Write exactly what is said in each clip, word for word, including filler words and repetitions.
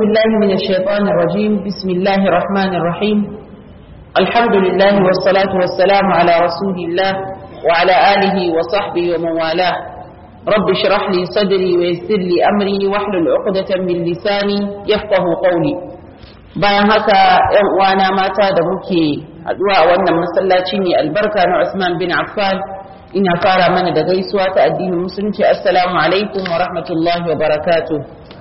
بالله من الشيطان الرجيم بسم الله الرحمن الرحيم الحمد لله والصلاة والسلام على رسول الله وعلى آله وصحبه ومن والاه رب اشرح لي صدري ويسر لي أمري واحلل عقدة من لساني يفقه قولي. bayan haka ‘yan uwana mata da muke haɗuwa a wannan masallaci ne albarka na Usman bin Affan, ina fara mana da gaisuwa ta addinin musulunci. Assalamu alaikum wa rahmatullahi wa barakatuh.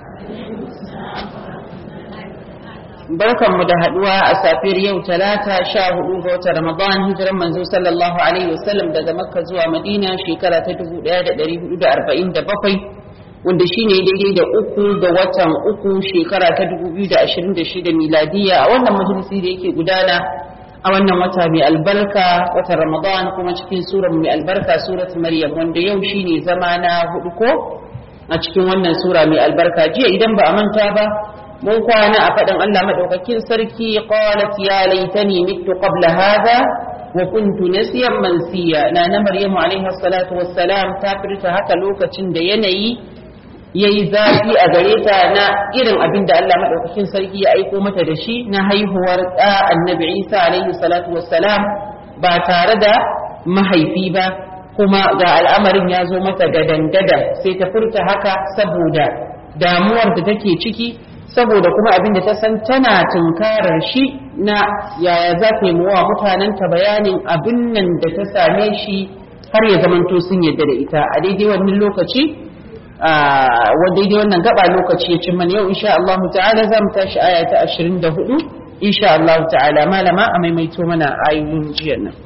Barkanmu da haɗuwa a safiyar yau talata sha hudu ga watan Ramadan, hijiran manzo sallallahu alaihi wasallam daga Makka zuwa Madina shekara ta dubu ɗaya da ɗari hudu da arba'in da bakwai, wanda shine daidai da uku ga watan uku shekara ta dubu biyu da ashirin da shida miladiya a wannan majalisi da yake gudana a wannan wata mai albarka, watan Ramadan, kuma cikin surar mai albarka surat Maryam, wanda yau shine zama na hudu ko a cikin wannan sura mai albarka. Jiya idan ba a manta ba mun kwana a faɗin Allah madaukakin sarki, qalat ya laitani mittu qabla hadha wa kuntu nasiyan mansiya. na na Maryamu alaiha salatu wassalam ta furta haka lokacin da yanayi yayi zafi a gare ta na irin abin da Allah madaukakin sarki ya aiko mata da shi na haihuwar da Annabi Isa alaihi salatu wassalam ba tare da mahaifi ba, kuma ga al'amarin ya zo mata gadan-gadan. Sai ta furta haka saboda damuwar da take ciki, saboda kuma abin da ta san tana tunkarar shi na yaya za ta yi wa mutanenta bayanin abin nan da ta same shi har ya zamanto sun yadda da ita. A daidai wannan lokaci a daidai wannan gaba lokaci ya cimma yau insha Allah ta'ala za mu tashi aya ta ashirin da hudu insha Allah ta'ala. malama a maimaito mana ayoyin jiya nan.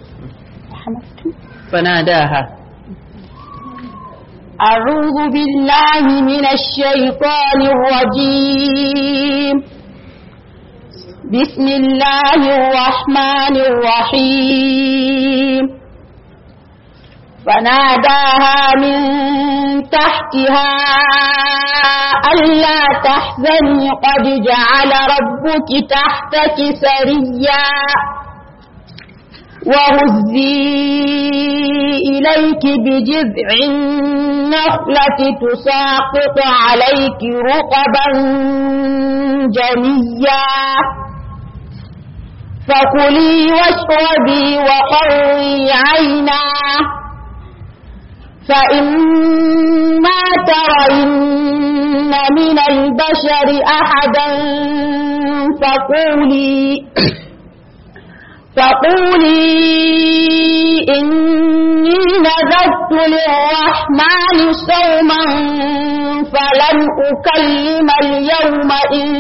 fanadaha أعوذ بالله من الشيطان الرجيم بسم الله الرحمن الرحيم فناداها من تحتها ألا تحزني قد جعل ربك تحتك سريا وهزي إليك بجذع النخلة تساقط عليك رطبا جنيا فكلي واشربي وقري عينا فإما ترين من البشر أحدا فقولي فقولي إني نذرت للرحمن صوما فلن أكلم اليوم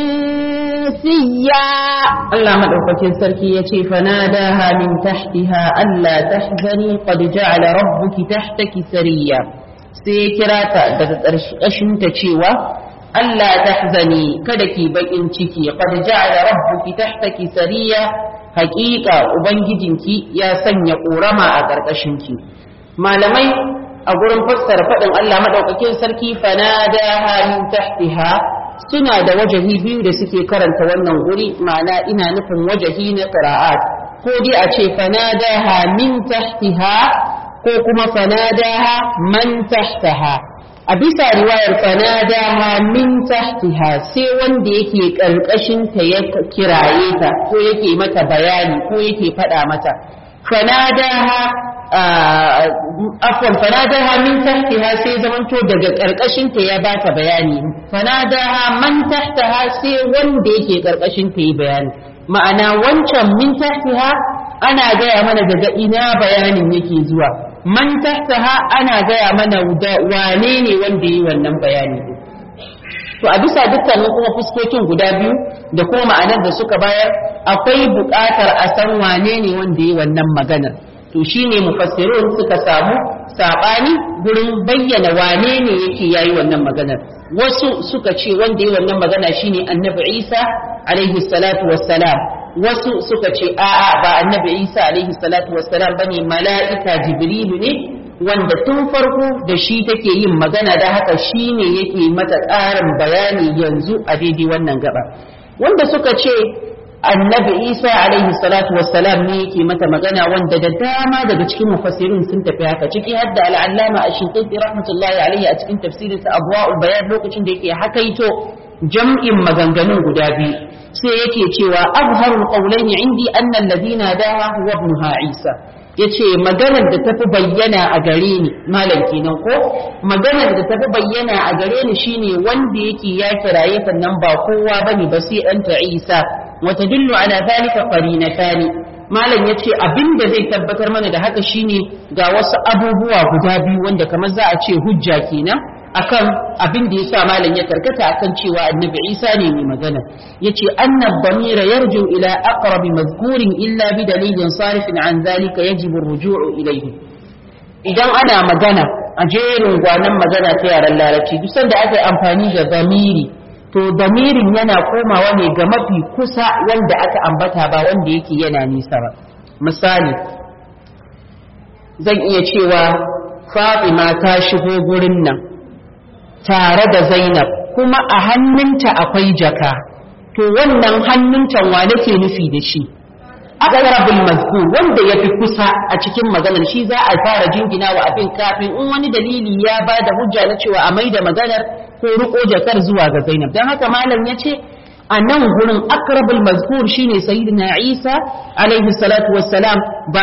إنسيا. الله مدعوكين سركي يتي فناداها من تحتها ألا تحزني قد جعل ربك تحتك سريا. سيكراتا أشنت تشيوا ألا تحزني كدكي بئن تشكي قد جعل ربك تحتك سريا. Hakika Ubangijinki ya sanya ƙorama a ƙarƙashinki. Malamai a gurin fassara faɗin Allah maɗaukakin sarki fanadaha min tahtiha suna da wajahi biyu da suke karanta wannan guri, ma'ana ina nufin wajahi na qira'at, ko dai a ce fanadaha min tahtiha ko kuma fanadaha man tahtaha. A bisa riwayar fanadaha min tahtiha sai wanda yake karkashin ta ya kiraye ta ko yake mata bayani ko yake faɗa mata. fanadaha afwan fanadaha min tahtiha sai zamanto daga karkashin ta ya bata bayani. fanadaha man tahtaha sai wanda yake karkashin ta yi bayani. Ma'ana wancan min tahtiha ana gaya mana daga ina bayanin yake zuwa, man tahtaha ana gaya mana wane ne wanda yi wannan bayani. To a bisa dukkanin kuma fuskokin guda biyu da kuma ma'anar da suka bayar, akwai buƙatar a san wane ne wanda yi wannan maganar. To shine mufassirun suka samu sabani gurin bayyana wane ne yake yayi wannan maganar. Wasu suka ce wanda yi wannan magana shine Annabi Isa alaihi salatu wassalam, wasu suka ce a'a ba Annabi Isa alaihi salatu wassalam bane, mala'ika Jibrilu ne wanda tun farko da shi take yin magana, da haka shine yake mata ƙarin bayani yanzu a daidai wannan gaba. Wanda suka ce Annabi Isa alaihi salatu wassalam ne yake mata magana, wanda da dama daga cikin mufassirin sun tafi haka, ciki har da al-Allama Ash-Shinqiti rahmatullahi alaihi a cikin tafsirinsa Abwaul Bayan lokacin da yake hakaito jam'in maganganun guda biyu sai yake cewa azharul qawlaini indi anna alladhina daha huwa ibnuha Isa yace maganar da tafi bayyana a gare ni malam kenan ko maganar da tafi bayyana a gare ni shine wanda yake ya kiraye sannan ba kowa bane ba sai ɗanta Isa wa tadullu ala dhalika qarinatani malam yace abinda zai tabbatar mana da haka shine ga wasu abubuwa guda biyu wanda kamar za a ce hujja kenan akan abin da yasa malam ya karkata akan cewa annabi Isa ne mai magana yace anna dhamira yarju ila aqrab mazkurin illa bi dalilin sarifin an zalika yajibu ar-ruju'u ilayhi idan ana magana a jerin gwanan magana ta yaran larabci duk sanda aka yi amfani da dhamiri to damirin yana komawa ne ga mafi kusa wanda aka ambata ba wanda yake yana nisa ba misali zan iya cewa Fatima ta shigo gurin nan tare da Zainab kuma a hannunta akwai jaka to wannan hannunta wa nake nufi da shi aqrabul mazkur wanda yafi kusa a cikin maganar shi za a fara jingina wa abin kafin in wani dalili ya bada hujja na cewa a maida maganar ko riko jakar zuwa ga Zainab dan haka malam yace a nan gurin aqrabul mazkur shine sayyidina Isa alaihi salatu wassalam ba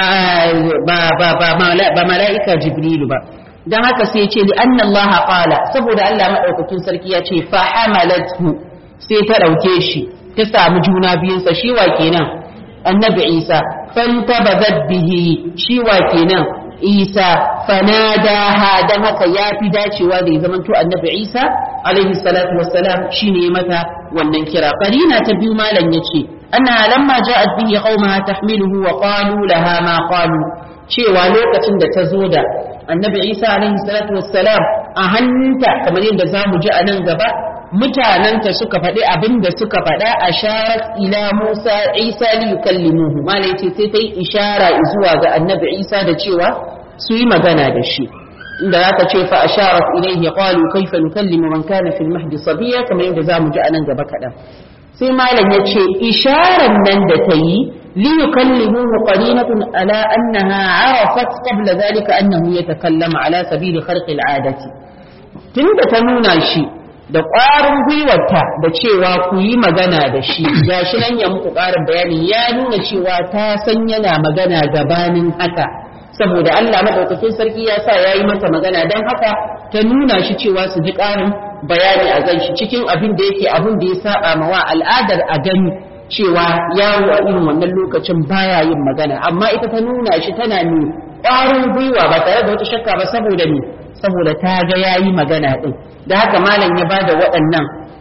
ba ba ba malaika Jibril ba dan haka sai ya ce li anna Allah qala saboda Allah madaukakin sarki ya ce fa hamalathu sai ta dauke shi ta samu juna biyun sa shi wa kenan annabi Isa fantabazat bihi shi wa kenan Isa fanadaha dan haka yafi dacewa da ya zamanto annabi Isa alaihi salatu wassalam shine mata wannan kira qarina ta biyu malam yace anna lamma ja'at bihi qaumaha tahmiluhu wa qalu laha ma qalu cewa lokacin da ta zo da annabi Isa alaihi salatu wassalam a hannunta kamar yadda zamu ji a nan gaba mutananta suka faɗi abin da suka faɗa a sharat ila Musa Isa li yukallimuhu malai ce sai ta yi ishara zuwa ga annabi Isa da cewa su yi magana da shi inda zaka ce fa asharat ilayhi qalu kayfa nukallimu man kana fil mahdi sabiya kamar yadda zamu ji a nan gaba kaɗan sai malam ya ce isharar nan da ta yi ليكلموه قرينة على أنها عرفت قبل ذلك أنه يتكلم على سبيل خرق العادة تند تنونا شيء da ƙwarin gwiwarta da cewa ku yi magana da shi ya shi nan ya muku ƙarin bayani ya nuna cewa ta san yana magana gabanin haka saboda Allah madaukakin sarki ya sa ya yi mata magana don haka ta nuna shi cewa su ji ƙarin bayani a gan shi cikin abin da yake abin da ya saba mawa al'adar a gani cewa yawo a irin wannan lokacin baya yin magana amma ita ta nuna shi tana ne ƙwarin gwiwa ba tare da wata shakka ba saboda ne saboda ta ga yayi magana din da haka malam ya bada waɗannan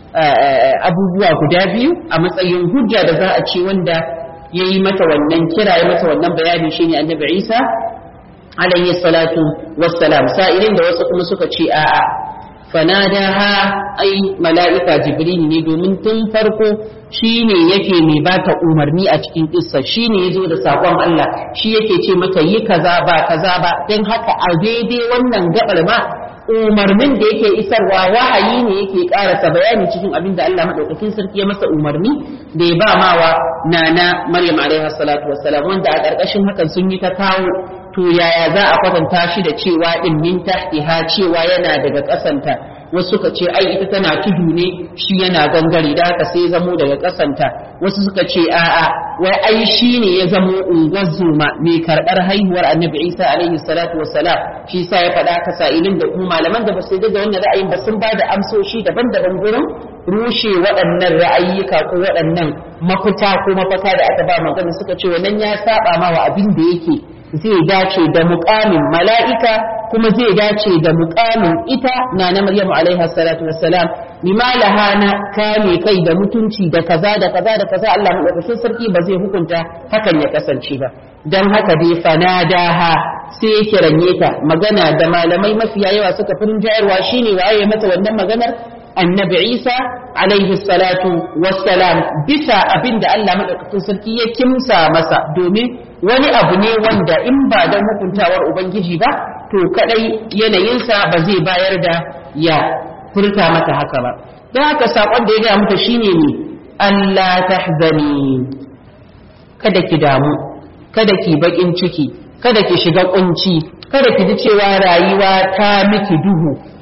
abubuwa guda biyu a matsayin hujja da za a ce wanda yayi mata wannan kira ya mata wannan bayani shine annabi Isa alayhi salatu wassalam sa'ilin da wasu kuma suka ce a'a fanadaha ai mala'ika jibril ne domin tun farko shine yake mai bata umarni a cikin kissa shine yazo da sakon Allah shi yake ce mata yi kaza ba kaza ba dan haka a daidai wannan gabar ma umarnin da yake isarwa wahayi ne yake karasa bayani cikin abin da Allah madaukakin sarki ya masa umarni da ya ba mawa nana Maryam alaiha salatu wassalam wanda a karkashin hakan sun yi ta kawo to yaya za a kwatanta shi da cewa din min tahtiha cewa yana daga kasanta wasu suka ce ai ita tana tudu ne shi yana gangare da haka sai zamo daga kasanta wasu suka ce a'a wai ai shi ne ya zamo ungwazuma mai karɓar haihuwar annabi Isa alaihi salatu wassalam shi sa ya faɗa ka sa'ilin da kuma malaman da ba su da wannan ra'ayin ba sun ba da amsoshi daban-daban gurin rushe waɗannan ra'ayyuka ko waɗannan mafita ko mafaka da aka ba magana suka ce wannan ya saba ma wa abin da yake zai dace da muƙamin mala'ika kuma zai dace da muƙamin ita na na Maryamu alaiha salatu wassalam lima lahana kame kai da mutunci da kaza da kaza da kaza Allah madaukakin sarki ba zai hukunta hakan ya kasance ba dan haka dai fanadaha sai ya kiranye ta magana da malamai mafiya yawa suka fi jayarwa shine waye mata wannan maganar annabi Isa alaihi salatu wassalam bisa abinda Allah madaukakin sarki ya kimsa masa domin wani abu ne wanda in ba don hukuntawar ubangiji ba to kadai yanayinsa ba zai bayar da ya furta mata haka ba don haka sakon da ya gaya mata shine ne Allah tahzani kada ki damu kada ki bakin ciki kada ki shiga kunci kada ki ji cewa rayuwa ta miki duhu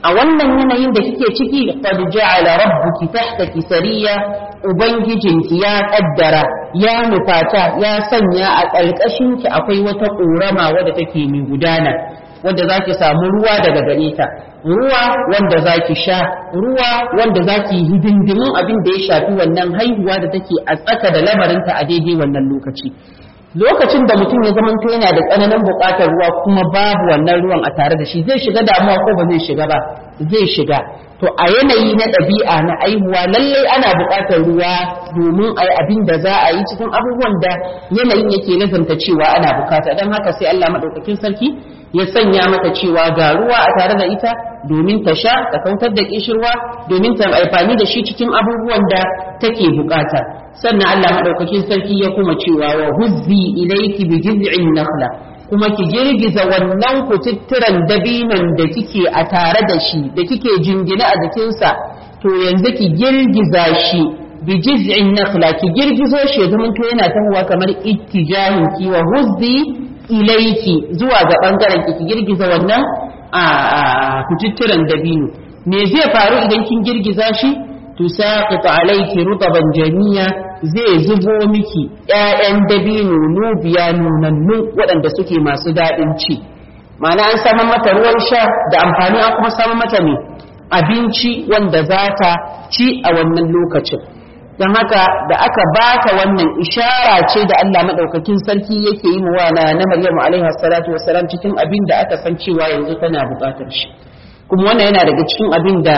a wannan yanayin da kike ciki qad ja'ala rabbuki tahtaki sariya ubangijinki ya kaddara ya nufata ya sanya a ƙarƙashin ki akwai wata ƙorama wadda take mai gudana wanda zaki samu ruwa daga gare ta ruwa wanda zaki sha ruwa wanda zaki hidindimin abin da ya shafi wannan haihuwa da take a tsaka da lamarinta a daidai wannan lokaci lokacin da mutum ya zamanto yana da tsananin buƙatar ruwa kuma babu wannan ruwan a tare da shi zai shiga damuwa ko ba zai shiga ba zai shiga to a yanayi na ɗabi'a na aihuwa lallai ana buƙatar ruwa domin a yi abin da za a yi cikin abubuwan da yanayin yake nazarta cewa ana buƙata don haka sai Allah maɗaukakin sarki ya sanya mata cewa ga ruwa a tare da ita domin ta sha ta kautar da kishirwa domin ta amfani da shi cikin abubuwan da take buƙata sannan Allah madaukakin sarki ya kuma cewa wa huzzi ilayki bi jiz'in nakhla kuma ki girgiza wannan kututturan dabinon da kike a tare da shi da kike jingina a jikinsa to yanzu ki girgiza shi bi jiz'in nakhla ki girgizo shi ya zama to yana tahowa kamar ittijahin ki wa huzzi ilayki zuwa ga bangaren ki ki girgiza wannan a kututturan dabino me zai faru idan kin girgiza shi tusaqitu alayki rutaban janiya zai zubo miki ƴaƴan dabino nubiya nunannu waɗanda suke masu daɗin ci ma'ana an samu mata ruwan sha da amfani an kuma samu mata ne abinci wanda za ta ci a wannan lokacin don haka da aka baka wannan ishara ce da Allah madaukakin sarki yake yi wa na Maryamu alaiha salatu wassalam cikin abin da aka san cewa yanzu tana buƙatar shi kuma wannan yana daga cikin abin da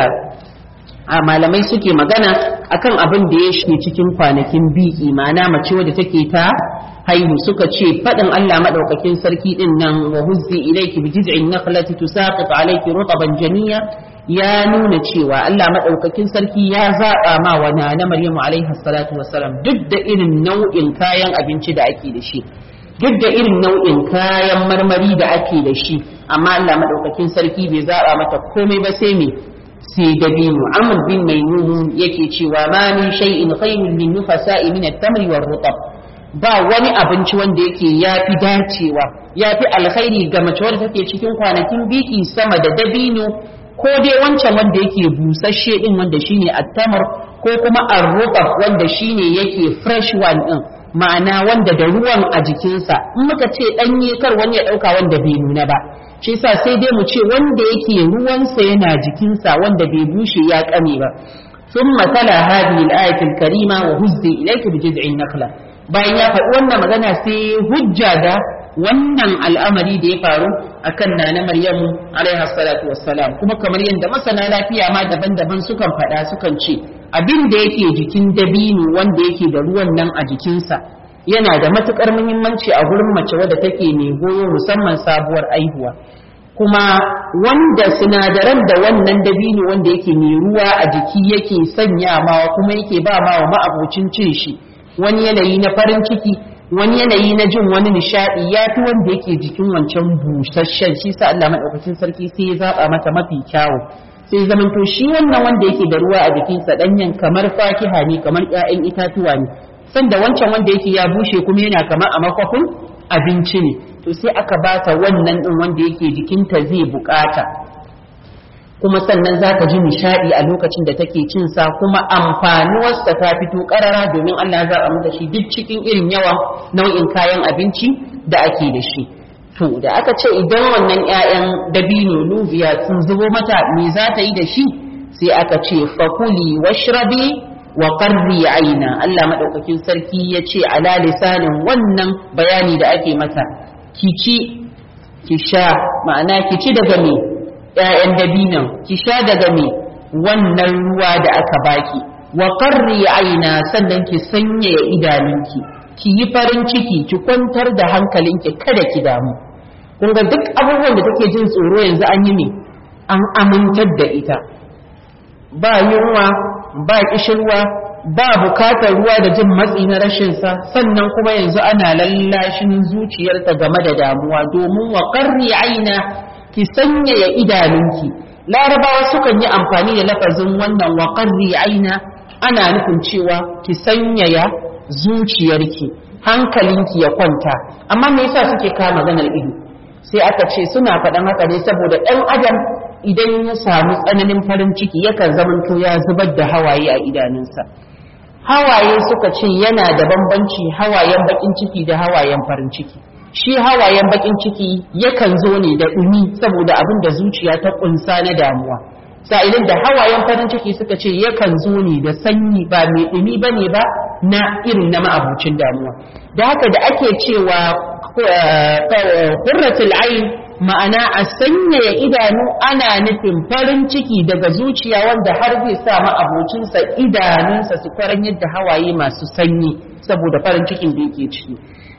a malamai suke magana akan abin da ya shi cikin kwanakin biki ma'ana mace wadda take ta haihu suka ce fadin Allah madaukakin sarki din nan wa huzzi ilayki bi jiz'in nakhlati tusaqit alayki rutaban janiya ya nuna cewa Allah madaukakin sarki ya zaba ma wa na Maryamu alaiha salatu wassalam duk da irin nau'in kayan abinci da ake da shi duk da irin nau'in kayan marmari da ake da shi amma Allah madaukakin sarki bai zaba mata komai ba sai me sai dabino amr bin maimun yake cewa ma min shay'in khayrun lin nufasa'i min at-tamri war-rutab ba wani abinci wanda yake yafi dacewa yafi alkhairi ga mace wadda take cikin kwanakin biki sama da dabino ko dai wancan wanda yake busasshe din wanda shine at-tamr ko kuma ar-rutab wanda shine yake fresh one din ma'ana wanda da ruwan a jikinsa in muka ce danye kar wani ya dauka wanda bai nuna ba shi yasa sai dai mu ce wanda yake ruwansa yana jikinsa wanda bai bushe ya kame ba ثم تلا هذه الآية الكريمة وهزي إليك بجذع النخلة bayan ya faɗi wannan magana sai hujja da wannan al'amari da ya faru akan nana Maryamu alaiha salatu wassalam kuma kamar yadda masana lafiya ma daban-daban sukan faɗa sukan ce abin da yake jikin dabino wanda yake da ruwan nan a jikinsa yana da matukar muhimmanci a gurin mace wadda take mai goyo musamman sabuwar aihuwa kuma wanda sinadaran da wannan dabino wanda yake mai ruwa a jiki yake sanya mawa kuma yake ba mawa ma'abocin cin shi wani yanayi na farin ciki wani yanayi na jin wani nishadi ya fi wanda yake jikin wancan busasshen shi sa Allah madaukakin sarki sai ya zaba mata mafi kyawu sai zaman to shi wannan wanda yake da ruwa a jikinsa danyen kamar fakiha ne kamar ƴaƴan itatuwa ne sanda wancan wanda yake ya bushe kuma yana kamar a makwafin abinci ne to sai aka bata wannan din wanda yake jikinta zai bukata kuma sannan za ta ji nishadi a lokacin da take cin sa kuma amfanuwarsa ta fito karara domin Allah ya zaba mata shi duk cikin irin yawan nau'in kayan abinci da ake da shi to da aka ce idan wannan ƴaƴan dabino lubiya sun zubo mata me za ta yi da shi sai aka ce fakuli washrabi wa qarri aina Allah madaukakin sarki ya ce ala lisanin wannan bayani da ake mata ki ci ki sha ma'ana ki ci daga me ƴaƴan dabinan ki sha daga me wannan ruwa da aka baki wa qarri aina sannan ki sanyaya idanunki ki yi farin ciki ki kwantar da hankalinki kada ki damu kun ga duk abubuwan da take jin tsoro yanzu an yi ne an amintar da ita ba yunwa ba kishirwa ba bukatar ruwa da jin matsi na rashin sa sannan kuma yanzu ana lallashin zuciyarta game da damuwa domin wa qarri aina ki sanyaya idanunki larabawa sukan yi amfani da lafazin wannan wa qarri aina ana nufin cewa ki sanyaya zuciyarki hankalinki ya kwanta amma me yasa suke kama maganar ido sai aka ce suna faɗan haka ne saboda ɗan adam idan ya samu tsananin farin ciki yakan zamanto ya zubar da hawaye a idanunsa. Hawaye suka ce yana da bambanci hawayen bakin ciki da hawayen farin ciki. Shi hawayen bakin ciki yakan zo ne da ɗumi saboda abin da zuciya ta kunsa na damuwa. Sa'ilin da hawayen farin ciki suka ce yakan zo ne da sanyi ba mai ɗumi ba ne ba na irin na ma'abucin damuwa. Da haka da ake cewa qurratul ayn ma'ana a sanyaya idanu ana nufin farin ciki daga zuciya wanda har zai sa ma'abocinsa idanunsa su kwaran yadda hawaye masu sanyi saboda farin cikin da yake ciki.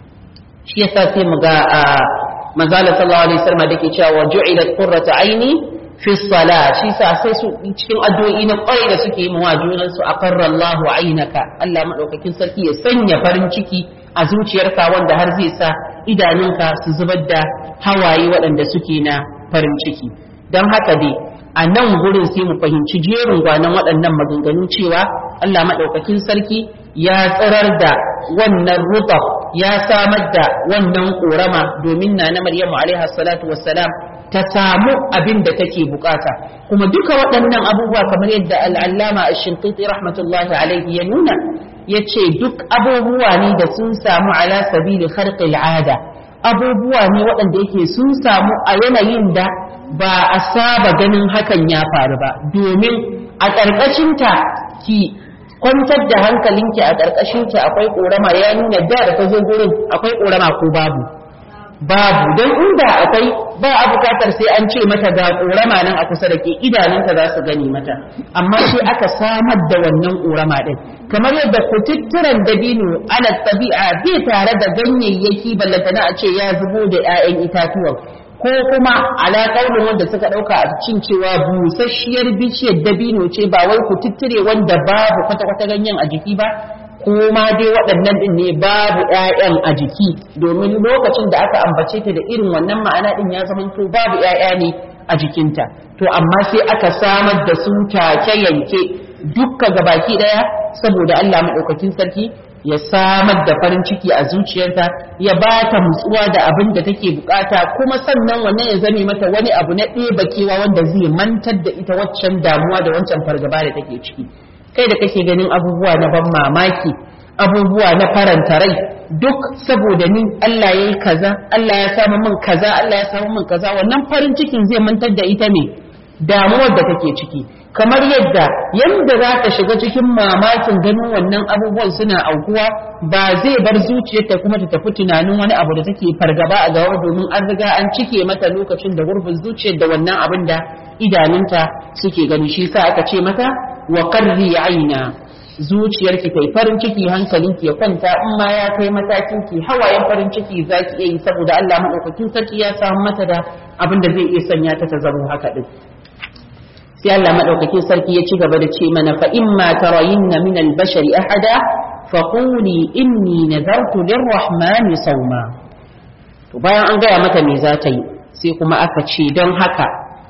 Shi yasa sai mu ga manzala sallallahu alaihi wasallam dake cewa ju'ilat qurratu aini fi salat, shi sa sai su cikin addu'o'i na kwarai da suke yi mawa junan su aqarra Allahu aynaka, Allah madaukakin sarki ya sanya farin ciki a zuciyarka wanda har zai sa idanunka su zubar da hawaye waɗanda suke na farin ciki. Don haka dai a nan gurin sai mu fahimci jerin gwanan waɗannan maganganu cewa Allah madaukakin sarki ya tsirar da wannan rutab, ya samar da wannan ƙorama domin na na Maryamu alaiha salatu wassalam ta samu abin da take bukata. Kuma duka waɗannan abubuwa kamar yadda al'allama ash-Shinqiti rahmatullahi alaihi ya nuna, ya ce duk abubuwa ne da sun samu ala sabili kharqil ada, abubuwa ne waɗanda yake sun samu a yanayin da ba a saba ganin hakan ya faru ba, domin a ƙarƙashinta ki kwantar da hankalinki a ƙarƙashinki akwai ƙorama, ya nuna da da ta zo gurin akwai ƙorama ko babu babu don inda akwai ba a bukatar sai an ce mata ga ƙorama nan a kusa da ke idanunta za su gani mata, amma sai aka samar da wannan ƙorama ɗin kamar yadda kututturen dabino ala tabi'a bai tare da ganyayyaki ballantana a ce ya zubo da 'ya'yan itatuwan, ko kuma ala kaulin wanda suka ɗauka a cikin cewa busasshiyar bishiyar dabino ce ba wai kututture wanda babu kwata-kwata ganyen a jiki ba, kuma dai waɗannan ɗin ne babu ‘ya'yan a jiki, domin lokacin da aka ambace ta da irin wannan ma'ana ɗin ya zama to babu ‘ya'ya ne a jikinta. To amma sai aka samar da su take yanke dukka gabaki ɗaya saboda Allah maɗaukakin sarki ya samar da farin ciki a zuciyarta, ya ba ta nutsuwa da abin da take bukata, kuma sannan wannan ya zame mata wani abu na ɗeba kewa wanda zai mantar da ita waccan damuwa da wancan fargaba da take ciki. Kai da kake ganin abubuwa na ban mamaki, abubuwa na faranta rai, duk saboda ni Allah ya yi kaza, Allah ya samu min kaza, Allah ya samu min kaza, wannan farin cikin zai mantar da ita ne damuwar da take ciki. Kamar yadda yadda za ta shiga cikin mamakin ganin wannan abubuwan suna aukuwa, ba zai bar zuciyarta kuma ta tafi tunanin wani abu da take fargaba a gaba, domin an riga an cike mata lokacin da gurbin zuciyar da wannan abin da idanunta suke gani. Shi sa aka ce mata wa qarri aina, zuciyarki kai farin ciki, hankalinki ya kwanta, in ma ya kai matakin ki hawayen farin ciki zaki iya yi saboda Allah madaukakin sarki ya samu mata da abin da zai iya sanya ta ta zama haka din. Sai Allah madaukakin sarki ya ci gaba da ce mana fa imma tarayinna min al-bashari ahada fa quli inni nadartu lir-rahmani sawma. To bayan an gaya mata me za ta yi, sai kuma aka ce don haka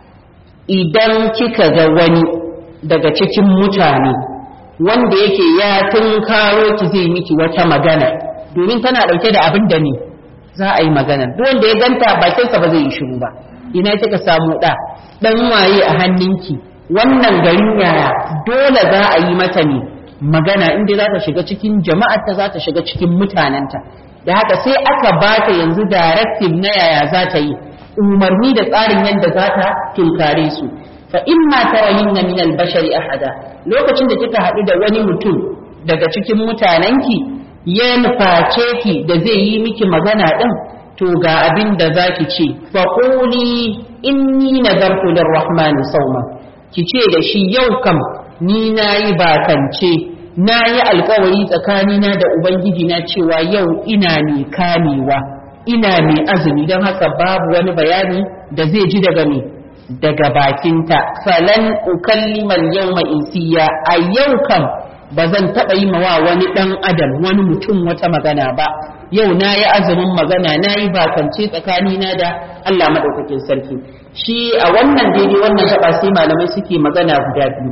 idan kika ga wani daga cikin mutane wanda yake ya tunkaro ki zai miki wata magana, domin tana dauke da abin da ne za a yi magana, duk wanda ya ganta bakinsa ba zai yi shiru ba. Ina kika samu da dan waye a hannunki, wannan garin yaya, dole za a yi mata ne magana, inda za ta shiga cikin jama'arta, za ta shiga cikin mutanenta. Da haka sai aka ba ta yanzu directive na yaya za ta yi, umarni da tsarin yadda za ta tunkare su. Fa imma tarayinna min al-bashari ahada, lokacin da kika haɗu da wani mutum daga cikin mutanenki ya nuface ki da zai yi miki magana din, to ga abin da zaki ce, fa quli inni nadartu lir-rahmani sawma, ki ce da shi yau kam ni nayi bakance, nayi alƙawari tsakanina da ubangiji na cewa yau ina ne kamewa, ina mai azumi, don haka babu wani bayani da zai ji daga me daga bakinta. Falan ukallimal yawma insiya, a yau kam ba zan taɓa yi mawa wani ɗan adam wani mutum wata magana ba, yau na yi azumin magana, na yi bakance tsakanina da Allah maɗaukakin sarki. Shi a wannan daidai wannan gaba sai malamai suke magana guda biyu.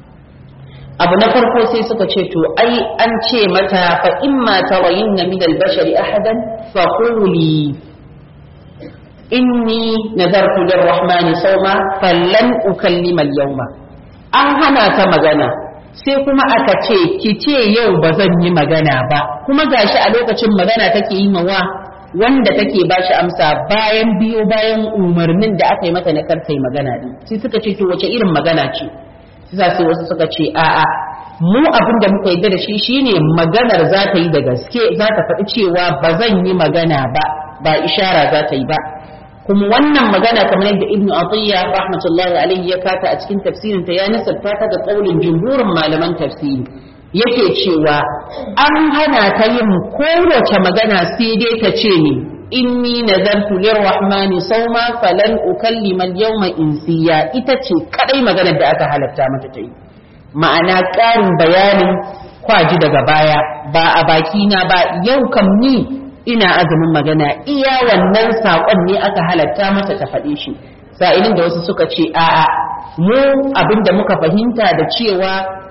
Abu na farko sai suka ce to ai an ce mata fa imma tarayinna min al-bashari ahadan fa quli, inni nazartu lirrahmani sawma falan ukallima al-yawma an hana ta magana sai kuma aka ce ki ce yau ba zan yi magana ba kuma gashi a lokacin magana take yi mawa wanda take ba shi amsa bayan biyo bayan umarnin da aka yi mata na kar yi magana din sai suka ce to wace irin magana ce sai sai wasu suka ce a'a mu abin da muka yarda da shi shine maganar za ta yi da gaske za ta faɗi cewa ba zan yi magana ba ba ishara za ta yi ba kuma wannan magana kamar yadda ibnu atiyya rahmatullahi alaihi ya kata a cikin tafsirin ta ya nisabta ta ga kaulin jumhurin malaman tafsiri yake cewa an hana ta yin kowace magana sai dai ta ce ni inni nazartu lirrahmani sawma falan ukallima al-yawma insiya ita ce kadai maganar da aka halatta mata ta yi ma'ana ƙarin bayanin kwaji daga baya ba a baki na ba yau kam ni ina azumin magana iya wannan saƙon ne aka halatta mata ta faɗe shi sa'ilin da wasu suka ce a'a mu abinda muka fahimta da cewa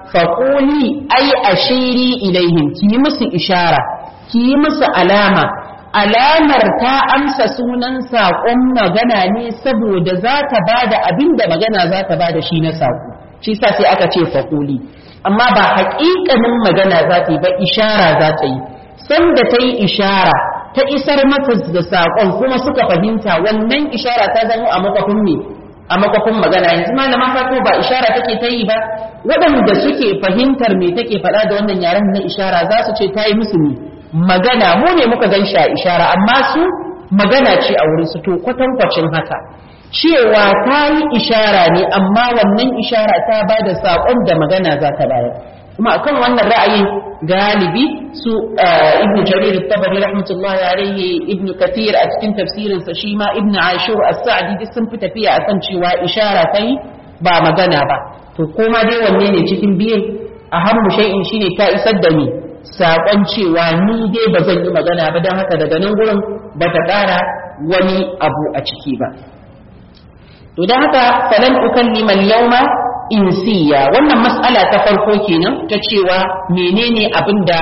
faƙuli ai ashiri ilaihim ki yi musu ishara ki yi musu alama alamar ta amsa sunan saƙon magana ne saboda za ta bada abinda magana za ta bada shi na saƙo shi sa sai aka ce faƙuli amma ba haƙiƙanin magana za ta yi ba ishara za ta yi sanda ta yi ishara ta isar mata da saƙon kuma suka fahimta wannan ishara ta zama a makwafin ne a makwafin magana yanzu malama farko ba ishara take ta yi ba waɗanda suke fahimtar me take faɗa da wannan yaren na ishara za su ce ta yi musu ne magana mu ne muka gan shi a ishara amma su magana ce a wurin su to kwatankwacin haka cewa ta yi ishara ne amma wannan ishara ta ba da saƙon da magana za ta bayar kuma akan wannan ra'ayin galibi su ibnu jarir at-tabari rahmatullahi alayhi ibnu kathir a cikin tafsirin sa shi ma ibnu ashur as-sa'di duk sun fi tafiya akan cewa ishara kai ba magana ba to kuma dai wanne ne cikin biyin ahammu shay'in shine ta isar da ni sakon cewa ni dai ba zan yi magana ba dan haka daga nan gurin ba ta ƙara wani abu a ciki ba to dan haka falan ukallima al-yawma insiya wannan mas'ala ta farko kenan ta cewa menene abin da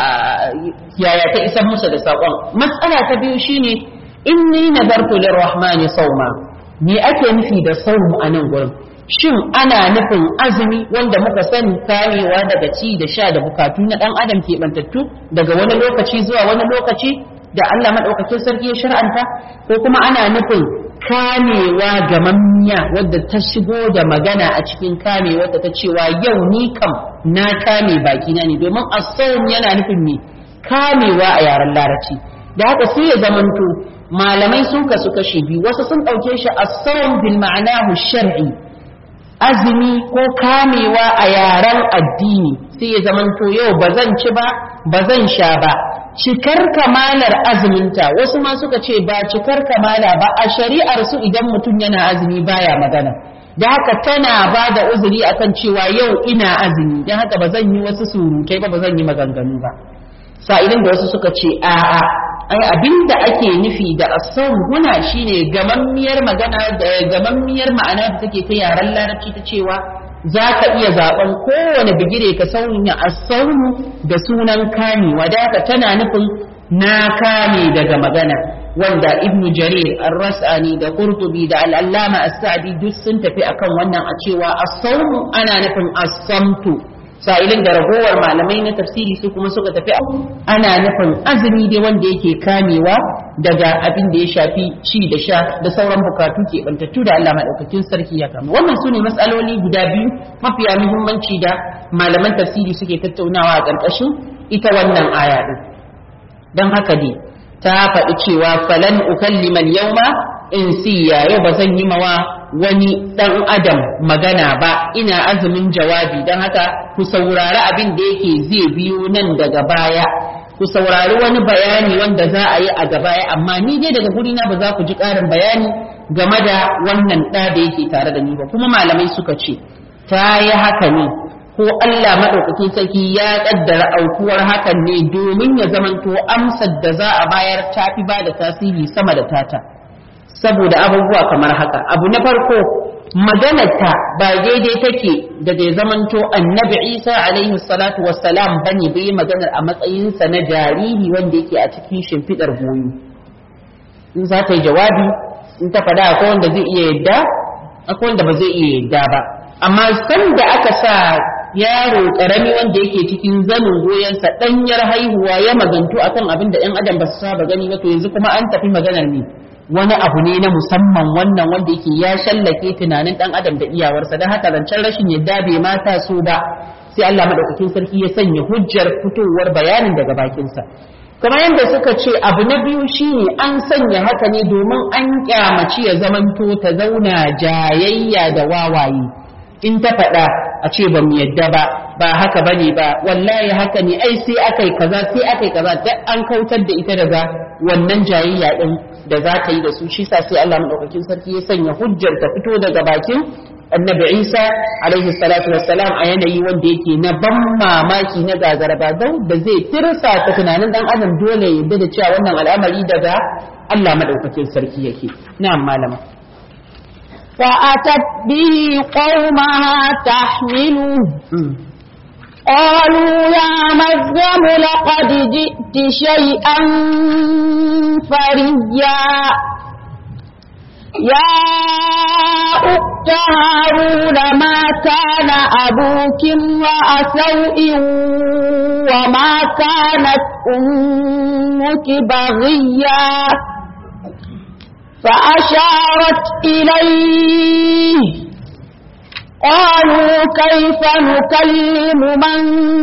yaya ta isar musu da sakon mas'ala ta biyu shine inni nadartu lirrahmani sawma me ake nufi da sawmu a nan gurin shin ana nufin azumi wanda muka sani kamewa daga ci da sha da bukatu na dan adam ke bantattu daga wani lokaci zuwa wani lokaci da Allah madaukakin sarki ya shar'anta ko kuma ana nufin kamewa gamammiya wadda ta shigo da magana a cikin kame wadda ta cewa yau ni kam na kame bakina ne domin as-sawm yana nufin ne kamewa a yaren larabci da haka sai ya zamanto malamai sun kasu kashi biyu wasu sun ɗauke shi as-sawm bil ma'anahu shar'i azumi ko kamewa a yaren addini sai ya zamanto yau ba zan ci ba ba zan sha ba cikar kamalar azuminta wasu ma suka ce ba cikar kamala ba a shari'ar su idan mutum yana azumi baya magana da haka tana ba da uzuri akan cewa yau ina azumi don haka ba zan yi wasu surutai ba ba zan yi maganganu ba sa'ilin da wasu suka ce a'a ai abinda ake nufi da as-sawm huna shine gamammiyar magana da gamammiyar ma'ana da take ta yaren larabci ta cewa za ka iya zaben kowane bigire ka sauya as-sawm da sunan kamewa da haka tana nufin na kame daga magana wanda ibnu jarir ar-rasani da qurtubi da al-allama as-sa'di duk sun tafi akan wannan a cewa as-sawm ana nufin as-samtu sa'ilin da ragowar malamai na tafsiri su kuma suka tafi ana nufin azumi dai wanda yake kamewa daga abin da ya shafi ci da sha da sauran bukatu ke bantattu da Allah madaukakin sarki ya kama wannan sune matsaloli guda biyu mafiya muhimmanci da malaman tafsiri suke tattaunawa a ƙarƙashin ita wannan aya din dan haka dai ta faɗi cewa falan ukallima al-yawma insiya yau ba zan yi mawa wani ɗan adam magana ba ina azumin jawabi don haka ku saurari abin da yake zai biyo nan daga baya ku saurari wani bayani wanda za a yi a gabaya amma ni dai daga gurina ba za ku ji ƙarin bayani game da wannan ɗa da yake tare da ni ba kuma malamai suka ce ta yi haka ne ko Allah maɗaukakin sarki ya ƙaddara aukuwar hakan ne domin ya zamanto amsar da za a bayar ta fi ba da tasiri sama da tata saboda abubuwa kamar haka abu na farko maganarta ba daidai take da bai zamanto annabi isa alaihi salatu wassalam bane bai maganar a matsayinsa na jariri wanda yake a cikin shimfidar goyo in za ta yi jawabi in ta faɗa akwai wanda zai iya yadda akwai wanda ba zai iya yadda ba amma sanda aka sa yaro karami wanda yake cikin zanin goyonsa ɗanyar haihuwa ya magantu akan abin da ɗan adam ba su saba gani ba to yanzu kuma an tafi maganar ne wani abu ne na musamman wannan wanda yake ya shallake tunanin ɗan adam da iyawarsa don haka zancen rashin yadda bai mata so ba sai Allah madaukakin sarki ya sanya hujjar fitowar bayanin daga bakinsa kamar yadda suka ce abu na biyu shine an sanya haka ne domin an kyamaci ya zamanto ta zauna jayayya da wawaye in ta faɗa a ce ba mu yadda ba ba haka bane ba wallahi haka ne ai sai akai kaza sai akai kaza duk an kautar da ita daga wannan jayayya din da za ta yi da su shi sa sai Allah madaukakin sarki ya sanya hujjar ta fito daga bakin annabi Isa alaihi salatu wassalam a yanayi wanda yake na ban mamaki na gagara ba da zai tirsa ta tunanin dan adam dole ya yarda da cewa wannan al'amari daga Allah madaukakin sarki yake na'am malama فأتت به قومها تحمله قالوا يا مريم لقد جئت شيئا فريا يا أخت هارون ما كان أبوك امرأ سوء وما كانت أمك بغيا فأشارت إليه قالوا كيف نكلم من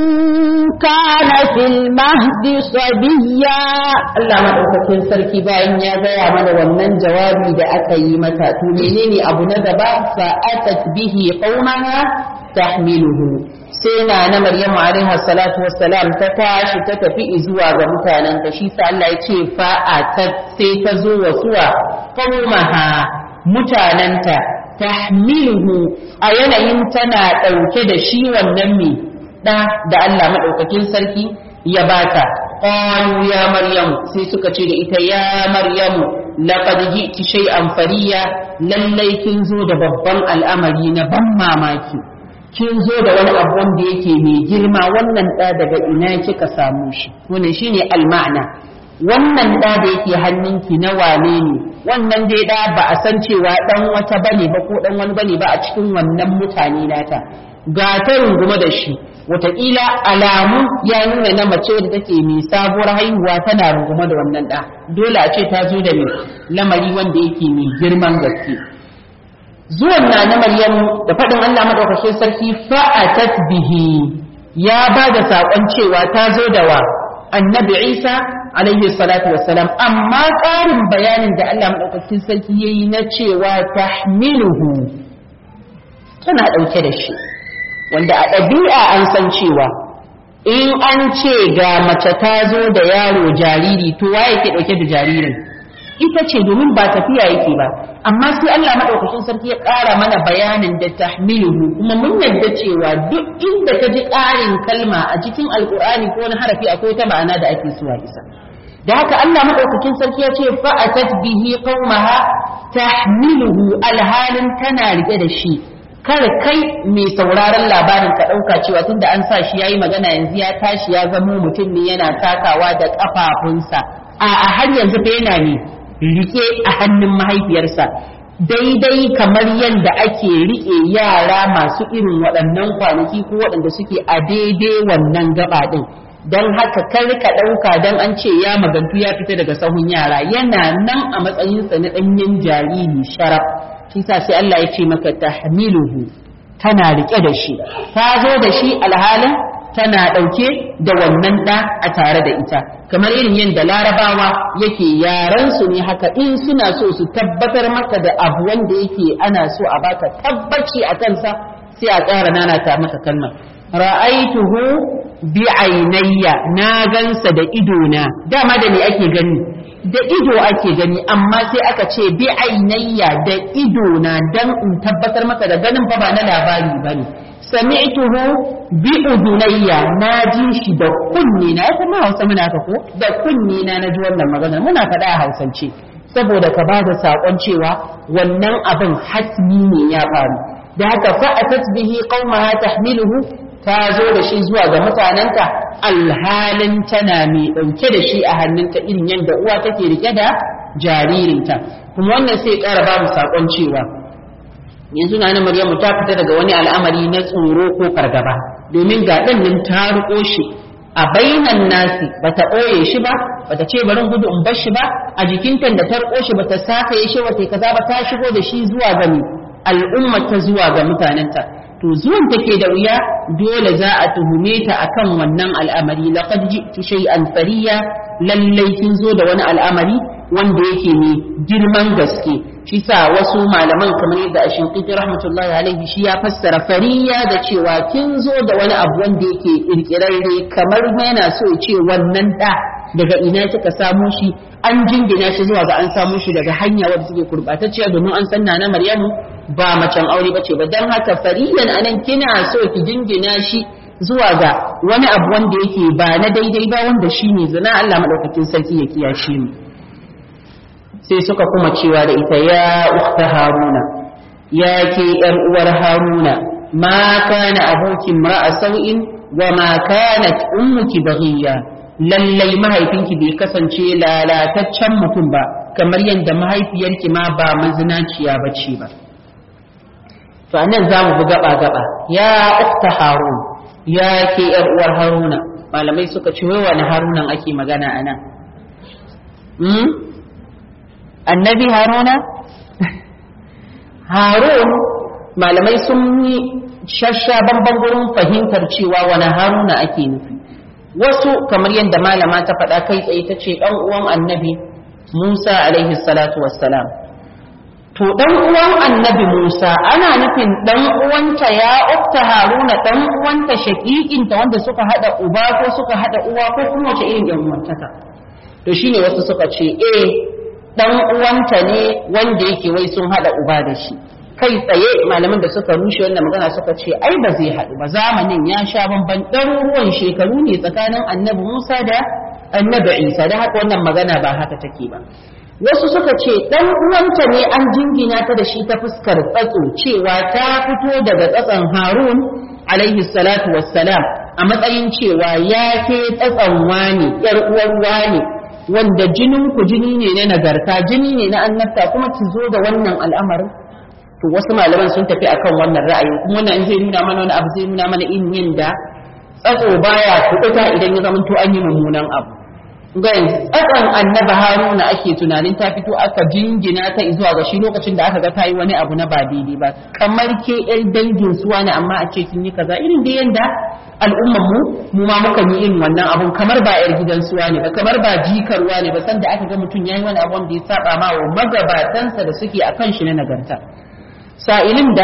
كان في المهد صبيا Allah madaukakin sarki bayan ya gaya mana wannan jawabi da aka yi mata to menene abu na gaba fa atat bihi qaumaha tahmiluhu sai na na Maryamu alaiha salatu wassalam ta tashi ta tafi zuwa ga mutanen ta shi sa Allah ya ce fa atat sai ta zo wa suwa qaumaha mutananta tahmiluhu a yanayin tana ɗauke da shi wannan mai ɗa da Allah maɗaukakin sarki ya bata qalu ya maryamu sai suka ce da ita ya maryamu laqad ji'ti shay'an fariya lallai kin zo da babban al'amari na ban mamaki kin zo da wani abu wanda yake mai girma wannan ɗa daga ina kika samu shi wannan shine al-ma'na wannan ɗa da yake hannunki na wane ne wannan dai ɗa ba a san cewa ɗan wata bane ba ko ɗan wani bane ba a cikin wannan mutane nata ga ta runguma da shi wataƙila alamu ya nuna na mace da take mai sabuwar haihuwa tana runguma da wannan ɗa dole a ce ta zo da mai lamari wanda yake mai girman gaske zuwan na na Maryamu da faɗin Allah madaukakin sarki fa'atat bihi ya ba da saƙon cewa ta zo da wa annabi Isa alaihi salatu wassalam amma ƙarin bayanin da Allah madaukakin sarki yayi na cewa tahmiluhu tana ɗauke da shi wanda a ɗabi'a an san cewa in an ce ga mace ta zo da yaro jariri to waye ke ɗauke da jaririn ita ce domin ba tafiya yake ba amma sai Allah madaukakin sarki ya ƙara mana bayanin da tahmiluhu kuma mun yarda cewa duk inda ka ji ƙarin kalma a cikin alƙur'ani ko wani harafi akwai ta ma'ana da ake so a isa da haka Allah madaukakin sarki ya ce fa atat bihi qaumaha tahmiluhu alhalin tana rike da shi kar kai mai sauraron labarin ka ɗauka cewa tunda an sa shi yayi magana yanzu ya tashi ya zamo mutum ne yana takawa da ƙafafunsa a har yanzu fa yana ne rike a hannun mahaifiyarsa daidai kamar yadda ake rike yara masu irin waɗannan kwanaki ko waɗanda suke a daidai wannan gaba ɗin don haka kar ka ɗauka don an ce ya magantu ya fita daga sahun yara yana nan a matsayinsa na ɗanyen jariri sharaf shi sa sai Allah ya ce maka tahmiluhu tana rike da shi ta zo da shi alhalin tana ɗauke da wannan ɗa a tare da ita kamar irin yadda larabawa yake yaran su ne haka in suna so su tabbatar maka da abu wanda yake ana so a baka tabbaci a kansa sai a ƙara nanata maka kalmar ra'aituhu bi ainayya na gansa da idona dama da me ake gani da ido ake gani amma sai aka ce bi ainayya da idona dan in tabbatar maka da ganin fa ba na labari bane sami'tuhu bi udunayya na ji shi da kunni na kuma Hausa muna ka ko da kunni na naji wannan magana muna faɗa a Hausance saboda ka ba da sakon cewa wannan abin hatmi ne ya faru da haka fa atat bihi qaumaha tahmiluhu ta zo da shi zuwa ga mutanenta alhalin tana mai ɗauke da shi a hannunta irin yadda uwa take rike da jaririnta. Kuma wannan sai ƙara ba mu saƙon cewa yanzu na na Maryamu ta fita daga wani al'amari na tsoro ko fargaba, domin ga ɗan nan ta riƙo shi a bainan nasi, bata ɓoye shi ba, bata ce barin gudu in bar shi ba, a jikinta da ta riƙo shi bata sakaye shi ba, sai kaza ba, ta shigo da shi zuwa ga al'ummar ta, zuwa ga mutanenta. To zuwan take da wuya, dole za a tuhume ta akan wannan al'amari. Laqad ji'tu shay'an fariya, lallai kin zo da wani al'amari wanda yake ne girman gaske. Shi sa wasu malaman kamar yadda Ashinqiti rahmatullahi alaihi shi ya fassara fariya da cewa kin zo da wani abu wanda yake kirkirarre, kamar yana so ya ce wannan da daga ina kika samo shi, an jingina shi zuwa ga an samo shi daga hanya wadda take kurbatacciya, domin an san na Maryamu ba macen aure bace ba. Dan haka fariyan anan kina so ki jingina shi zuwa ga wani abu wanda yake ba na daidai ba, wanda shine zina. Allah madaukakin sarki ya kiyashe mu. Sai suka kuma cewa da ita, ya ukhta Haruna, ya ke yar uwar Haruna, ma kana abuki mar'a sau'in wa ma kanat ummuki baghiya, lallai mahaifinki bai kasance lalataccen mutum ba, kamar yadda mahaifiyarki ma ba mazinaciya bace ba. To anan zamu bi gaba gaba, ya ukhta Harun, ya ke yar uwar Haruna. Malamai suka ce wai wani Harunan ake magana anan? Hmm? Annabi Haruna? Harun, malamai sun yi shasha bamban gurin fahimtar cewa wani Haruna ake nufi. Wasu kamar yadda malama ta faɗa kai tsaye ta ce ɗan uwan annabi Musa alaihi salatu wassalam. To ɗan uwan annabi Musa ana nufin ɗan uwanta ya ukta Haruna, ɗan uwanta shaƙiƙinta wanda suka haɗa uba ko suka haɗa uwa ko kuma wace irin yan uwantaka. To shine wasu suka ce eh dan uwanta ne wanda yake wai sun hada uba da shi. Kai tsaye malaman da suka rushe wannan magana suka ce ai ba zai hadu ba, zamanin ya sha bamban, ɗaruruwan shekaru ne tsakanin annabi Musa da annabi Isa, da haka wannan magana ba haka take ba. Wasu suka ce dan uwanta ne an jingina ta da shi ta fuskar tsatso, cewa ta fito daga tsatson Harun alaihi salatu wassalam, a matsayin cewa ya ke tsatson wani, yar uwar wani, wanda jinin ku jini ne na nagarta, jini ne na annabta, kuma ki zo da wannan al'amarin. To wasu malaman sun tafi akan wannan ra'ayin, kuma wannan zai nuna mana wani abu, zai nuna mana in yin da tsatso baya kuɗuta idan ya zamanto an yi mummunan abu. Ga yanzu tsatson annabi Haruna ake tunanin ta fito, aka jingina ta zuwa ga shi lokacin da aka ga ta yi wani abu na ba daidai ba, kamar ke ƴar dangin suwa ne amma a ce kin yi kaza, irin da yanda al'ummar mu mu ma muka yi irin wannan abun, kamar ba ƴar gidan suwa ne ba, kamar ba jikarwa ne ba, sanda aka ga mutum yayi wani abu wanda ya saba ma wa magabatansa da suke akan shi na nagarta. Sa'ilin da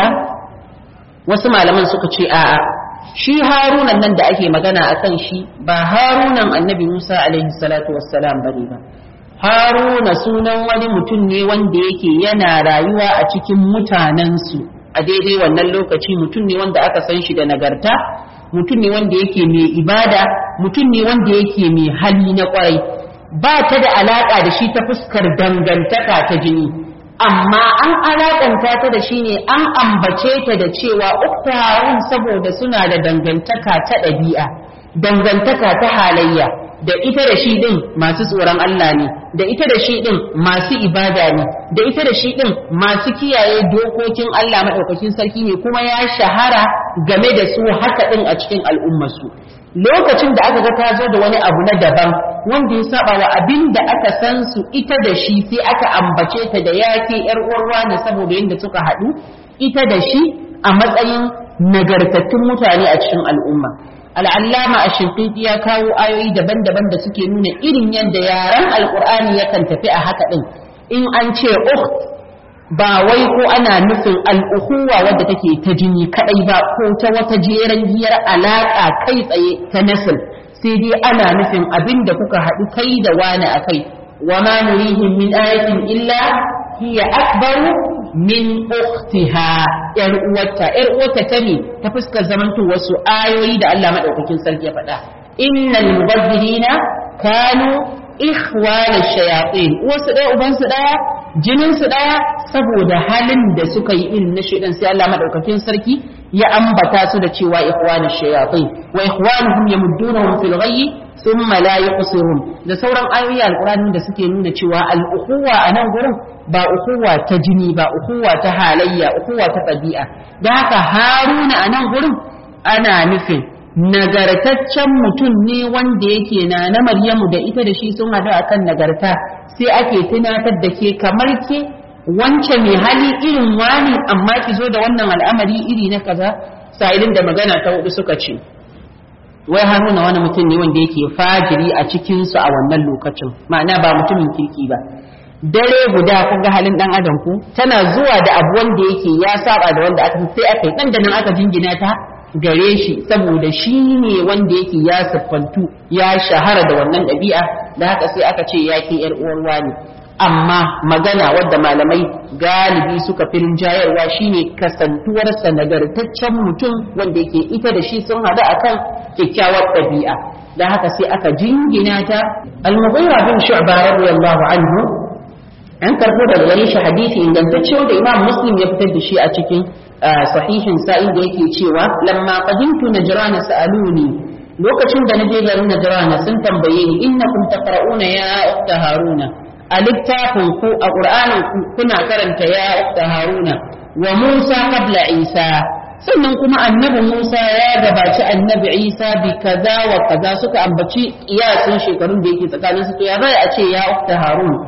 wasu malaman suka ce a'a, shi Harunan nan da ake magana akan shi ba Harunan annabi Musa alaihi salatu wassalam bane ba. Haruna sunan wani mutum ne wanda yake yana rayuwa a cikin mutanensu a daidai wannan lokaci, mutum ne wanda aka san shi da nagarta, mutum ne wanda yake mai ibada, mutum ne wanda yake mai hali na kwarai, ba ta da alaka da shi ta fuskar dangantaka ta jini, amma an alakanta ta da shi ne, an ambace ta da cewa ukta Harun saboda suna da dangantaka ta ɗabi'a, dangantaka ta halayya, da ita da shi din masu tsoron Allah ne, da ita da shi din masu ibada ne, da ita da shi din masu kiyaye dokokin Allah madaukakin sarki ne, kuma ya shahara game da su haka din a cikin al'ummarsu. Lokacin da aka ga ta zo da wani abu na daban wanda ya saba wa abin da aka san su ita da shi, sai aka ambace ta da yake yar uwarwa ne saboda yadda suka haɗu ita da shi a matsayin nagartattun mutane a cikin al'umma. Al'allama Ashinqiti ya kawo ayoyi daban-daban da suke nuna irin yadda yaren alƙur'ani yakan tafi a haka ɗin. In an ce ukht ba wai ko ana nufin al'uhuwa wadda take ta jini kaɗai ba, ko ta wata jeren giyar alaƙa kai tsaye ta nasl, sai dai ana nufin abin da kuka haɗu kai da wani a kai. Wa ma nurihim min ayatin illa hiya akbaru min ukhtiha, yar uwarta yar uwarta ta ne ta fuskar zamanto wasu ayoyi da Allah madaukakin sarki ya faɗa. Innal mubazzirina kanu ikhwana shayatin, wasu ɗaya ubansu ɗaya jinin su ɗaya, saboda halin da suka yi irin na shaidan sai Allah madaukakin sarki ya ambata su da cewa ikhwanu shayatin wa ikhwanuhum yamuddunahum fil ghayyi thumma la yuqsirun da sauran ayoyi alqur'ani da suke nuna cewa al-ukhuwa a nan gurin ba ukhuwa ta jini ba ukhuwa ta halayya ukhuwa ta ɗabi'a da haka haruna a nan gurin ana nufin nagartaccen mutum ne wanda yake na na maryamu da ita da shi sun hadu akan nagarta sai ake tunatar da ke kamar ke wance mai hali irin wani amma ki zo da wannan al'amari iri na kaza sa'ilin da magana ta hudu suka ce wai haruna wani mutum ne wanda yake fajiri a cikinsu a wannan lokacin ma'ana ba mutumin kirki ba dare guda kun ga halin dan adam ku tana zuwa da abu wanda yake ya saba da wanda aka sai aka yi dan da nan aka jingina ta gare shi saboda shi ne wanda yake ya siffantu ya shahara da wannan ɗabi'a da haka sai aka ce ya ke yar uwar wani amma magana wadda malamai galibi suka fi rinjayarwa shine kasantuwarsa nagartaccen mutum wanda yake ita da shi sun hada akan kyakkyawar ɗabi'a da haka sai aka jingina ta al-Mughira bin Shu'ba radiyallahu anhu an karbo daga gare shi hadisi ingantacce wanda Imam Muslim ya fitar da shi a cikin sahihin sa'in da yake cewa lamma qadimtu najran sa'aluni lokacin da naje garin najran sun tambaye ni innakum taqra'una ya ukhta haruna a littafin ku a qur'anin ku kuna karanta ya ukhta haruna wa musa qabla isa sannan kuma annabi musa ya gabaci annabi isa bi kaza wa kaza suka ambaci kiyasin shekarun da yake tsakanin su to ya bai a ce ya ukhta haruna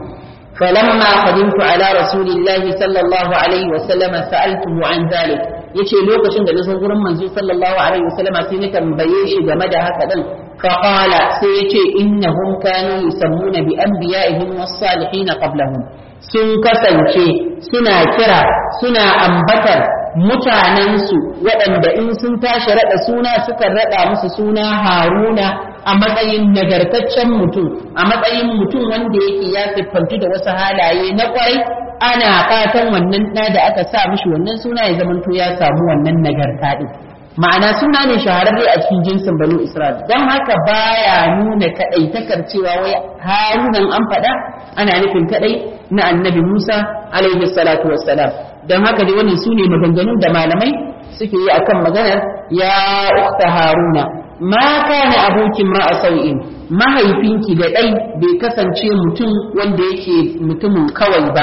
فلما قدمت على رسول الله صلى الله عليه وسلم سألته عن ذلك yace lokacin da na zo gurin manzo sallallahu alaihi wasallam sai na tambaye shi game da haka din fa qala sai yace innahum kanu yusammuna bi anbiya'ihim was-salihin qablahum sun kasance suna kira suna ambatar mutanensu waɗanda in sun tashi raɗa suna suka raɗa musu suna haruna a matsayin nagartaccen mutum a matsayin mutum wanda yake ya siffantu da wasu halaye na kwarai ana fatan wannan ɗa da aka sa mishi wannan suna ya zamanto ya samu wannan nagarta ɗin ma'ana suna ne shahararre a cikin jinsin banu isra'il don haka baya nuna kaɗai takar cewa wai harunan an faɗa ana nufin kaɗai na annabi musa alaihi salatu wassalam don haka dai wannan su ne maganganun da malamai suke yi akan maganar ya ukhta haruna ma kana abokin ra'a sau'in mahaifinki da ɗai bai kasance mutum wanda yake mutumin kawai ba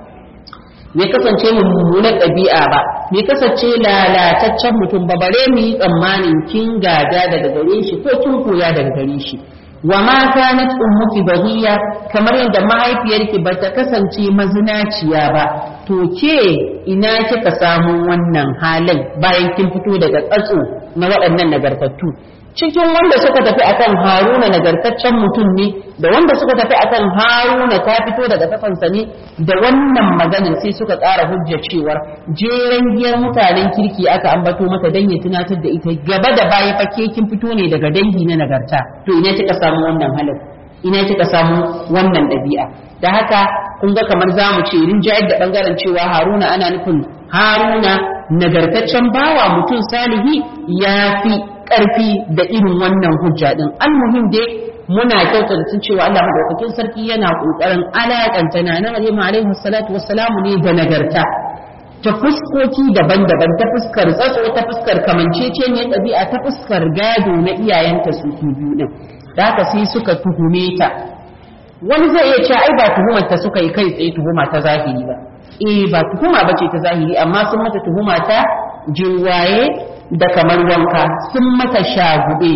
bai kasance mummunan ɗabi'a ba bai kasance lalataccen mutum ba bare mu yi tsammanin kin gada daga gare shi ko kin koya daga gare shi wa ma kanat ummuki baghiya kamar yadda mahaifiyarki ba ta kasance mazinaciya ba to ke ina kika samu wannan halin bayan kin fito daga tsatso na waɗannan nagartattu cikin wanda suka tafi akan haruna nagartaccen mutum ne da wanda suka tafi akan haruna ta fito daga kafansa ne da wannan maganar sai suka ƙara hujja cewar jeren giyar mutanen kirki aka ambato mata dan ya tunatar da ita gaba da baya fa ke kin fito ne daga dangi na nagarta to ina kika samu wannan halin ina kika samu wannan ɗabi'a da haka kun ga kamar zamu ce rinjayar da bangaren cewa haruna ana nufin haruna nagartaccen bawa mutum salihi ya fi ƙarfi da irin wannan hujja din almuhim dai muna kyautata tun cewa Allah madaukakin sarki yana kokarin alakanta na na Maryam alaihi salatu wassalamu ne da nagarta ta fuskoki daban-daban ta fuskar tsatso ta fuskar kamanceceniyar ɗabi'a ta fuskar gado na iyayenta su biyu din da haka sai suka tuhume ta wani zai iya cewa ai ba tuhumar ta suka yi kai tsaye tuhuma ta zahiri ba eh ba tuhuma bace ta zahiri amma sun mata tuhuma ta jirwaye da kamar wanka sun mata shagube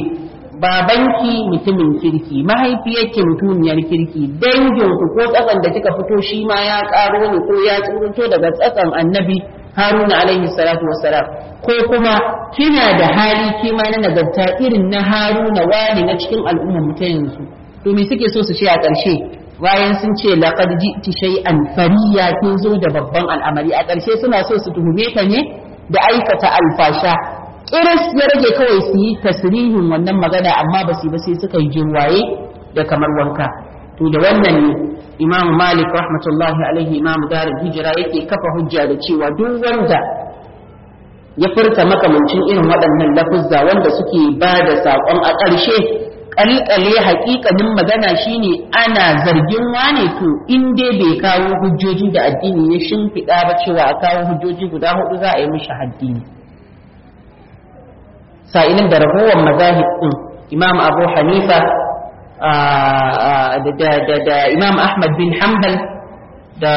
babanki mutumin kirki mahaifiyarki mutumiyar kirki danginku ko tsakan da kika fito shi ma ya karo ne ko ya tsuruto daga tsakan annabi haruna alaihi salatu wassalam ko kuma kina da hali kima na nagarta irin na haruna wani na cikin al'ummar mu ta yanzu to me suke so su ce a ƙarshe bayan sun ce laqad ji'ti shay'an fariya kin zo da babban al'amari a ƙarshe suna so su tuhume ta ne da aikata alfasha iris ya rage kawai su yi tasirihin wannan magana amma ba su ba sai suka yi jirwaye da kamar wanka to da wannan ne imam malik rahmatullahi alaihi imam darul hijira yake kafa hujja da cewa duk wanda ya furta makamancin irin waɗannan lafuzza wanda suke ba da saƙon a ƙarshe ƙalƙale haƙiƙanin magana shine ana zargin wane to in dai bai kawo hujjoji da addini ya shimfiɗa ba cewa a kawo hujjoji guda hudu za a yi mishi haddini sa'ilin da ragowar mazahib din Imam Abu Hanifa da Imam Ahmad bin Hanbal da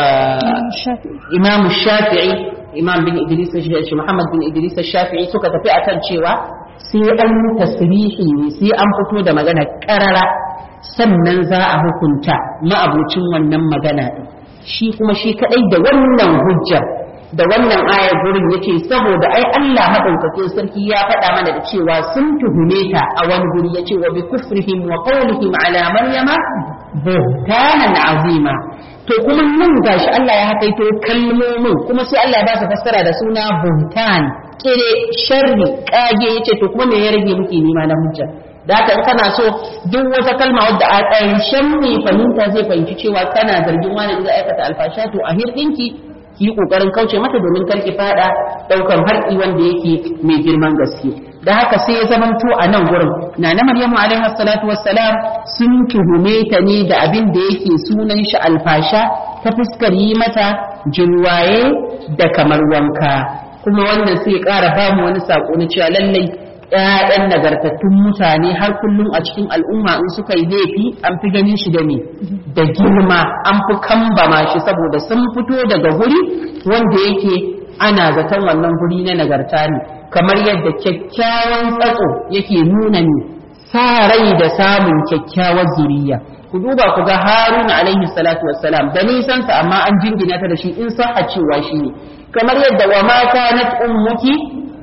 Imam Shafi'i Imam bin Idris Muhammad bin Idris Shafi'i suka tafi akan cewa sai an tasrihi ne sai an fito da magana karara sannan za a hukunta ma'abucin wannan magana din shi kuma shi kadai da wannan hujjar da wannan ayar gurin yace saboda ai Allah madaukakin sarki ya faɗa mana da cewa sun tuhume ta a wani guri yace wa bi kufrihim wa qawlihim ala maryama buhtanan azima to kuma nan gashi Allah ya hakaito kalmomin kuma sai Allah ya ba su fassara da suna buhtan kire sharri kage yace to kuma me ya rage muke nima na hujja da haka in kana so duk wata kalma wadda a ƙarshen mai fahimta zai fahimci cewa kana zargin wani da aikata alfasha to a hirɗinki ki yi ƙoƙarin kauce mata domin karki fada ɗaukar harki wanda yake mai girman gaske da haka sai ya zamanto a nan gurin na na Maryamu alaiha salatu wassalam sun tuhume ta ne da abin da yake sunan shi alfasha ta fuskar yi mata jirwaye da kamar wanka kuma wannan sai ya ƙara ba mu wani saƙo na cewa lallai ƴaƴan nagartattun mutane har kullum a cikin al'umma in suka yi laifi an fi ganin shi da me da girma an fi kambama shi saboda sun fito daga guri wanda yake ana zaton wannan guri na nagarta ne kamar yadda kyakkyawan tsatso yake nuna ne sa rai da samun kyakkyawar zuriya ku duba ku ga Harun alaihi salatu wassalam da nisan sa amma an jingina ta da shi in sa cewa shi ne kamar yadda wa ma kanat ummuki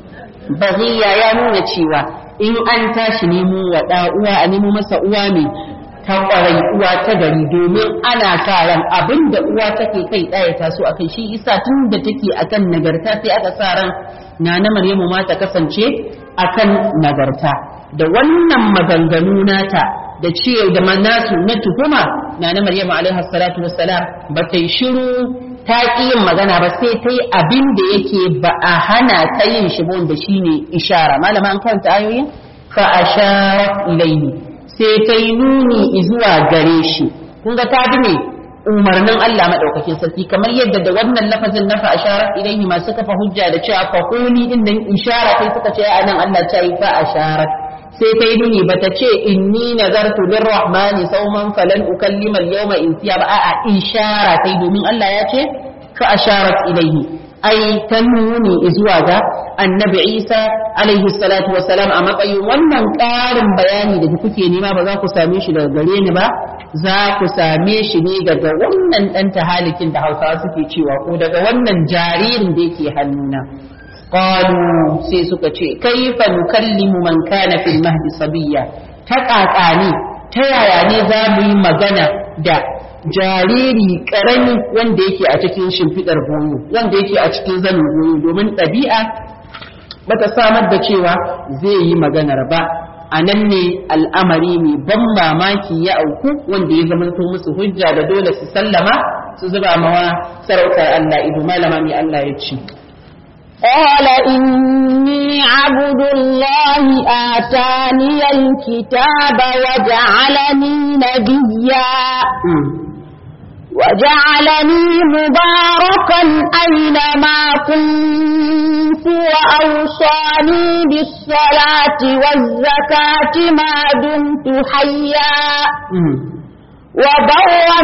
baghiya ya nuna cewa in an tashi nemo wa da uwa a nemo masa uwa mai ta kwarai uwa ta gari domin ana sa ran abinda uwa take kai ɗaya taso akai shi isa tun da take akan nagarta sai aka sa ran na na Maryamu ma ta kasance akan nagarta da wannan maganganu nata da ce da manasu na tuhuma na na Maryamu alaiha salatu wassalam ba ta yi shiru ta ƙi yin magana ba sai ta yi abin da yake ba a hana ta yin shi ba wanda shine ishara malama an karanta ayoyin fa asharat ilayhi sai ta yi nuni zuwa gare shi kun ga ta bi ne umarnin Allah madaukakin sarki kamar yadda da wannan lafazin na fa asharat ilayhi masu kafa hujja da cewa fa quli din nan ishara sai suka ce anan Allah ta yi fa asharat sai ta yi nuni bata ce inni nazartu lirrahmani sawman falan ukallima al-yawma insiya ba a'a ishara sai domin Allah ya ce fa asharat ilayhi ai ta nuni zuwa ga annabi Isa alaihi salatu wassalam a matsayin wannan ƙarin bayani da kuke nema ba za ku same shi daga gare ni ba za ku same shi ne daga wannan ɗan tahalikin da Hausawa suke cewa ko daga wannan jaririn da yake hannuna qalu sai suka ce kaifa nukallimu man kana fil mahdi sabiyya ta kakani ta yaya ne za mu yi magana da jariri karami wanda yake a cikin shimfidar goyo wanda yake a cikin zanin goyo domin ɗabi'a bata samar da cewa zai yi maganar ba a nan ne al'amari mai ban mamaki ya auku wanda ya zamanto musu hujja da dole su sallama su zuba mawa sarautar Allah ido malama mai Allah ya ce قال إني عبد الله آتاني الكتاب وجعلني نبيا وجعلني مباركا أينما كنت وأوصاني بالصلاة والزكاة ما دمت حيا وبرا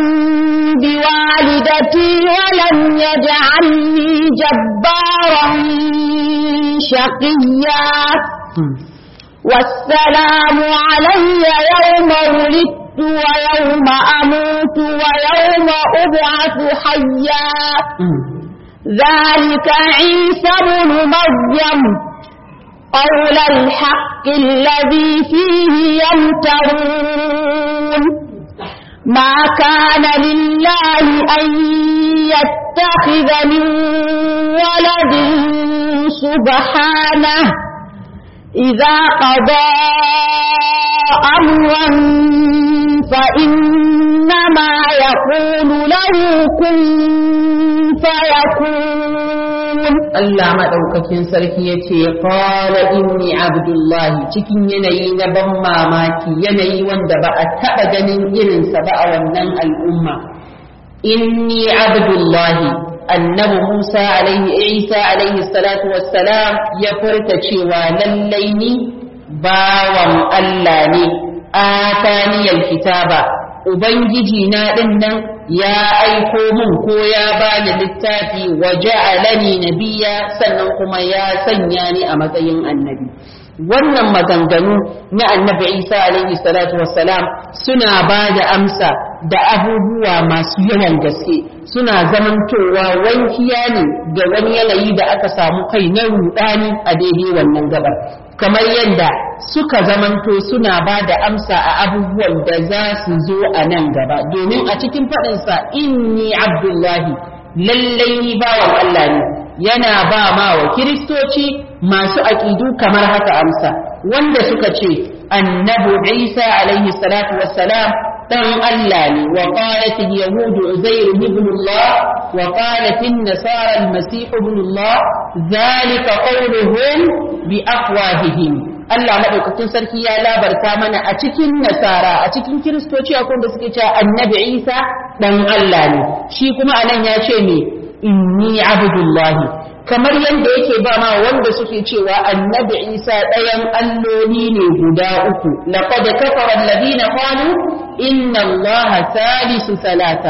بوالدتي ولم يجعلني جبارا شقيا والسلام علي يوم ولدت ويوم أموت ويوم أبعث حيا ذلك عيسى بن مريم قول الحق الذي فيه يمترون ما كان لله أن يتخذ من ولد سبحانه إذا قضى أمرا فإنما يقول له كن فيكون Allah maɗaukakin sarki ya ce qala inni abdullahi cikin yanayi na ban mamaki yanayi wanda ba a taɓa ganin irinsa ba a wannan al'umma inni abdullahi annabi Musa alaihi Isa alaihi salatu wassalam ya furta cewa lallai ni bawan Allah ne ataniyal kitaba ubangiji na din nan ya aiko mun ko ya bani littafi wa ja'alani nabiyya sannan kuma ya sanya ni a matsayin annabi. Wannan maganganu na annabi Isa alaihi salatu wassalam suna ba da amsa da abubuwa masu yawan gaske, suna zamantowa wankiya ne ga wani yanayi da aka samu kai na rudani a daidai wannan gabar, kamar yadda suka zamanto suna ba da amsa a abubuwan da za su zo a nan gaba, domin a cikin faɗinsa inni abdullahi lallai ni bawan Allah ne yana ba ma wa kiristoci masu aƙidu kamar haka amsa, wanda suka ce annabi Isa alaihi salatu wassalam dan Allah ne, wa qalat al-yahud Uzair ibn Allah wa qalat an-nasara al-masih ibn Allah zalika qawluhum bi afwahihim. Allah madaukakin sarki ya labarta mana a cikin nasara a cikin kiristoci akwai da suke cewa annabi Isa dan Allah ne, shi kuma anan ya ce me inni abdullahi, kamar yadda yake ba ma wanda suke cewa annabi Isa ɗayan alloli ne guda uku, laqad kafara alladhina qalu inna allaha thalithu thalatha.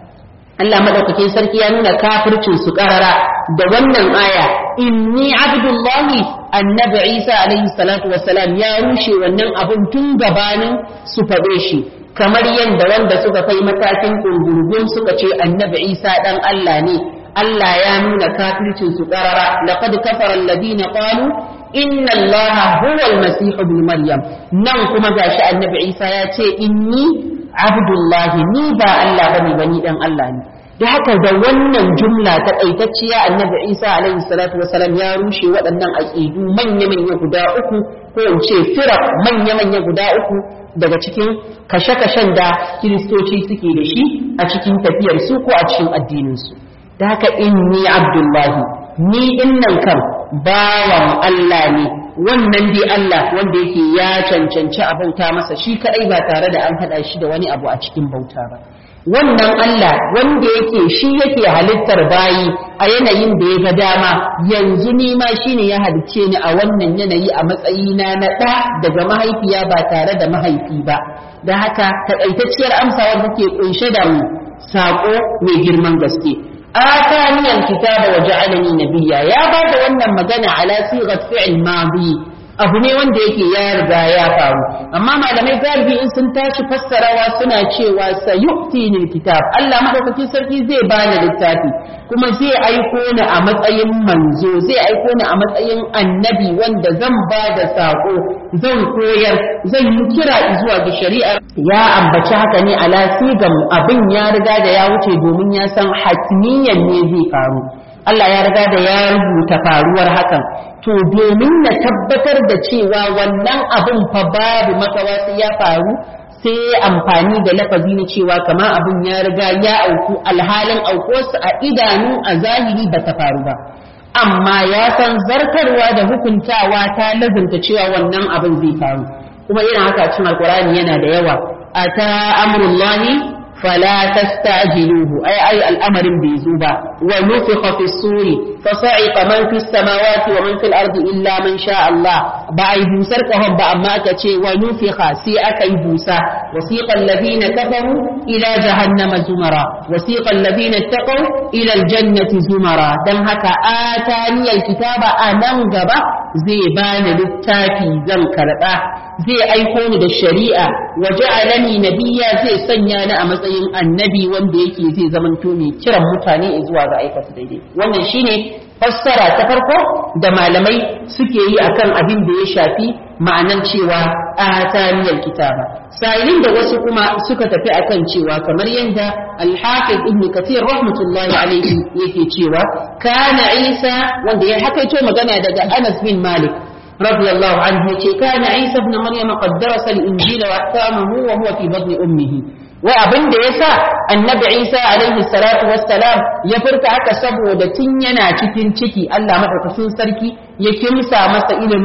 Allah madaukakin sarki ya nuna kafircin su karara da wannan aya inni abdullahi. Annabi Isa alaihi salatu wassalam ya rushe wannan abun tun gabanin su faɗe shi, kamar yadda wanda suka kai matakin ƙungurgun suka ce annabi Isa ɗan Allah ne. Allah ya nuna kafircin su qarara laqad kafara alladhina qalu inna allaha huwa almasih ibn maryam. Nan kuma gashi annabi Isa ya ce inni abdullahi, ni ba Allah bane bani dan Allah ne. Da haka da wannan jumla ta kaitacciya annabi Isa alaihi salatu wasalam ya rushe waɗannan aqidu manya manya guda uku, ko in ce firaq manya manya guda uku daga cikin kashe-kashen da kiristoci suke da shi a cikin tafiyar su ko a cikin addinin su. Da haka inni abdullahi, ni dinnan kan bawan Allah ne, wannan dai Allah wanda yake ya cancanci a bauta masa shi kadai ba tare da an hada shi da wani abu a cikin bauta ba. Wannan Allah wanda yake shi yake halittar bayi a yanayin da ya ga dama, yanzu ni ma shine ya halicce ni a wannan yanayi a matsayina na ɗa daga mahaifiya ba tare da mahaifi ba. Da haka takaitacciyar amsa wanda ke kunshe da mu sako mai girman gaske. آتاني الكتاب وجعلني نبيا يا بعد wannan magana ala sigat fi'l madi, abu ne wanda yake ya riga ya faru, amma malamai galibi in sun tashi fassarawa suna cewa sayu'tini alkitab, Allah madaukakin sarki zai bani littafi kuma zai aiko ni a matsayin manzo, zai aiko ni a matsayin annabi wanda zan ba da sako, zan koyar, zan yi kira zuwa ga shari'a. Ya ambaci haka ne ala sigan abin ya riga da ya wuce domin ya san hatmiyan ne zai faru. Allah ya riga da ya rubuta faruwar hakan, to domin na tabbatar da cewa wannan abin fa babu makawa sai ya faru, sai amfani da lafazi na cewa kamar abin ya riga ya auku alhalin aukuwarsa a idanu a zahiri ba ta faru ba, amma ya san zartarwa da hukuntawa ta lazimta cewa wannan abin zai faru. Kuma irin haka cikin alkurani yana da yawa, ata amrullahi fala tastajiluhu, ay ay al'amarin bai zo ba. Wa nufiqa fi suri fa sa'iqa man fi samawati wa man fil ardi illa man sha Allah, ba ai busar kahon ba amma aka ce wa nufiqa sai aka yi busa. Wasiqa alladhina kafaru ila jahannama zumara, wasiqa alladhina taqaw ila aljannati zumara. Dan haka atani alkitaba anan gaba zai bani littafi zan karba, zai aiko ni da shari'a, wa ja'alani nabiyya zai sanya ni a matsayin annabi wanda yake zai zamanto mai kiran mutane zuwa ga aikata daidai. Wannan shine fassara ta farko da malamai suke yi akan abin da ya shafi ma'anar cewa ataniyal kitaba. Sa'ilin da wasu kuma suka tafi akan cewa kamar yadda al-Hafiz Ibn Kathir rahmatullahi alaihi yake cewa kana Isa, wanda ya hakaito magana daga Anas bin Malik رضي الله عنه كان عيسى ابن مريم قد درس الإنجيل وأحكامه وهو في بطن أمه. وأبن ديسا النبي عيسى عليه الصلاة والسلام يفرك أكا سبو دتنينا تكين تكي ألا مدركسين سركي يكمسا مسا إلى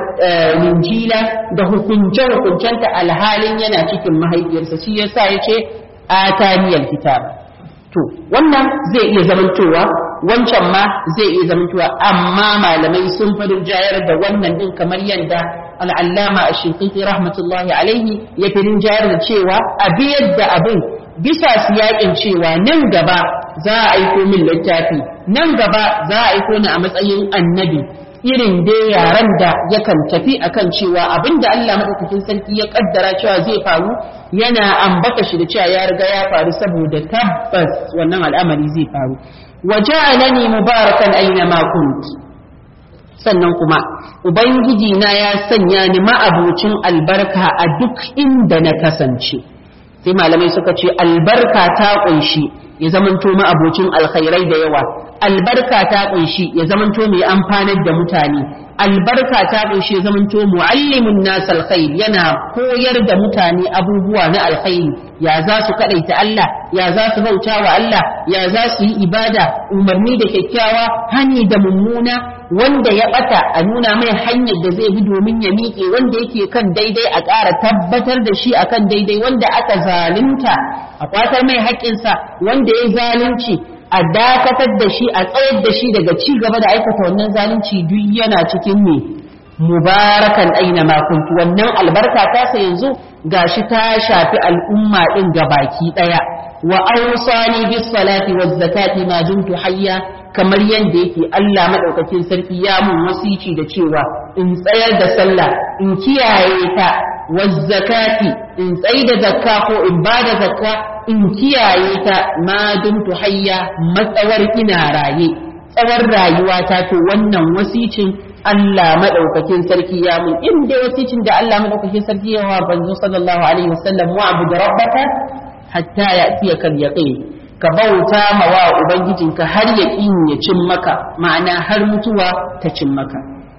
الإنجيل ده كنجر كنجنت الهالين ينا تكين مهي يرسسي يسا يكي آتاني الكتاب. to wannan zai iya zamantowa wancan ma zai iya zamantowa, amma malamai sun fadin jayar da wannan din kamar yadda al'allama ash-Shinqiti rahmatullahi alaihi ya firin jayar da cewa abi yadda abin bisa siyakin cewa nan gaba za a aiko min littafi, nan gaba za a aiko ni a matsayin annabi, irin dai yaran da yakan tafi akan cewa abinda Allah madaukakin sarki ya kaddara cewa zai faru yana ambata shi da cewa ya riga ya faru saboda tabbas wannan al'amari zai faru. Waja'alani mubarakan aina ma kunt, sannan kuma ubangiji na ya sanya ni ma'abucin albarka a duk inda na kasance. Sai malamai suka ce albarka ta kunshi ya zamanto ma'abocin alkhairai da yawa, albarka ta kunshi ya zamanto mai amfanar da mutane, albarka ta kunshi ya zamanto muallimun nas alkhair, yana koyar da mutane abubuwa na alkhairi, ya za su kadaita Allah, ya za su bauta wa Allah, ya za su yi ibada, umarni da kyakkyawa, hani da mummuna, wanda ya bata a nuna mai hanyar da zai bi domin ya miƙe, wanda yake kan daidai a ƙara tabbatar da shi akan daidai, wanda aka zalunta a kwatar mai haƙƙinsa, wanda ya zalunci a dakatar da shi, a tsayar da shi daga ci gaba da aikata wannan zalunci, duk yana cikin ne mubarakan aina ma kuntu. Wannan albarka ta sa yanzu gashi ta shafi al'umma din gabaki daya. Wa awsani bis salati waz zakati ma dumtu hayya, kamar yanda yake Allah madaukakin sarki ya mun wasici da cewa in tsayar da sallah, in kiyaye ta, waz zakati in tsayi da zakka ko in bada zakka, in kiyaye ta ma dumtu hayya, matsawar ina raye, tsawar rayuwa ta. To wannan wasicin Allah madaukakin sarki ya mun, in dai wasicin da Allah madaukakin sarki ya wa banzo sallallahu alaihi wasallam, wa abu da rabbaka hatta ya'tiyaka al-yaqin, ka bauta ma wa ubangijinka har yaqin ya cin maka, ma'ana har mutuwa ta cin maka.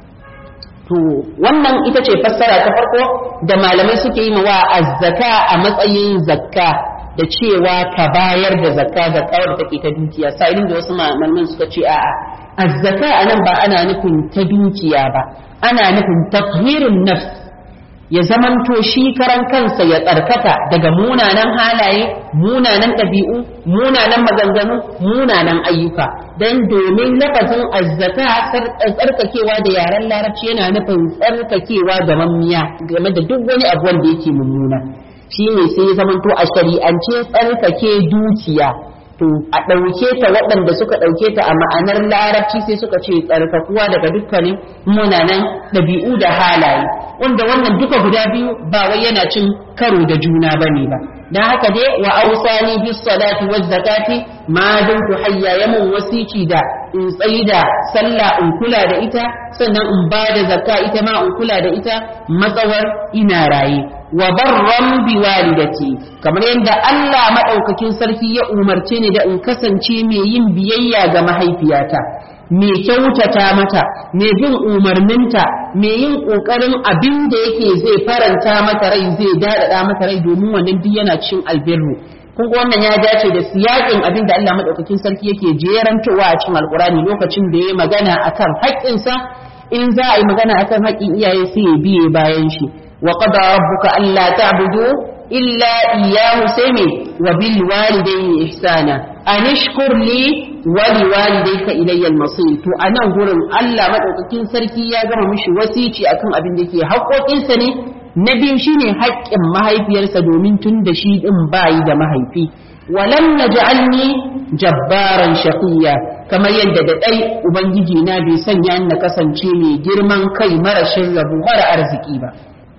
To wannan ita ce fassara ta farko da malamai suke yi wa az-zaka a matsayin zakka, da cewa ka bayar da zakka, zakka wadda take ta dukiya. Sa'ilin da wasu malaman suka ce a'a, az-zaka anan ba ana nufin ta dukiya ba, ana nufin tathhirun nafs, ya zamanto shi karan kansa ya tsarkaka daga munanan halaye, munanan ɗabi'u, munanan maganganu, munanan ayyuka. Dan domin lafazin azzaka tsarkakewa da yaren larabci yana nufin tsarkakewa ga mammiya game da duk wani abu wanda yake mummuna. Shi ne sai ya zamanto a shari'ance tsarkake dukiya, to a ɗauke ta waɗanda suka ɗauke ta a ma'anar larabci sai suka ce tsarkakuwa daga dukkanin munanan ɗabi'u da halaye, wanda wannan duka guda biyu ba wai yana cin karo da juna bane ba. Dan haka dai wa ausani bis salati waz zakati ma dumtu hayya, ya mun wasici da in tsayi da sallah in kula da ita, sannan in ba da zakka ita ma in kula da ita matsawar ina raye. Wa barran bi walidati, kamar yadda Allah madaukakin sarki ya umarce ni da in kasance mai yin biyayya ga mahaifiyata, mai kyautata mata, mai bin umarninta, mai yin kokarin abin da yake zai faranta mata rai, zai dadada mata rai, domin wannan duk yana cikin albirru. kun ga wannan ya dace da siyakin abin da Allah madaukakin sarki yake jerantowa a cikin alkurani lokacin da ya magana akan haƙƙinsa. In za a yi magana akan haƙƙin iyaye sai ya biye bayan shi, wa qada rabbuka alla ta'budu illa iyyahu sai wa bil walidayni ihsana an ishkur li wa li walidayka ilayya al-masir. To anan gurin Allah madaukakin sarki ya gama mishi wasici akan abin da yake haƙƙoƙinsa ne. Na biyu shine haƙƙin mahaifiyarsa, domin tun da shi din bayi da mahaifi. Walam naj'alni jabbaran shaqiyya, kamar yadda da dai ubangiji na bai sanya ni na kasance mai girman kai marashin rabu mara arziki ba.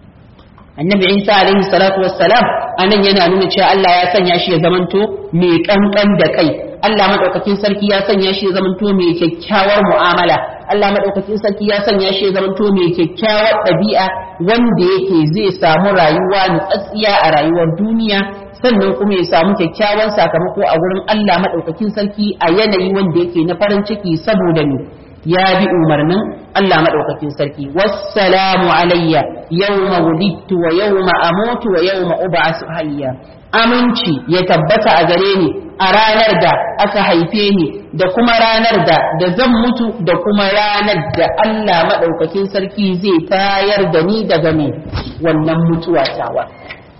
Annabi Isa alaihi salatu wassalam anan yana nuna cewa Allah ya sanya shi ya zamanto mai kankan da kai. Allah madaukakin sarki ya sanya shi ya zamanto mai kyakkyawar mu'amala. Allah madaukakin sarki ya sanya shi ya zamanto mai kyakkyawar ɗabi'a, wanda yake zai samu rayuwa nutsatsiya a rayuwar duniya, sannan kuma ya samu kyakkyawan sakamako a gurin Allah madaukakin sarki a yanayi wanda yake na farin ciki, saboda ne ya bi umarnin Allah madaukakin sarki. Wassalamu alayya yawma wulidtu wa yawma amutu wa yawma ub'asu hayya. Aminci ya tabbata a gare ni a ranar da aka haife ni, da kuma ranar da da zan mutu, da kuma ranar da Allah madaukakin sarki zai tayar da ni daga ne wannan mutuwa tawa.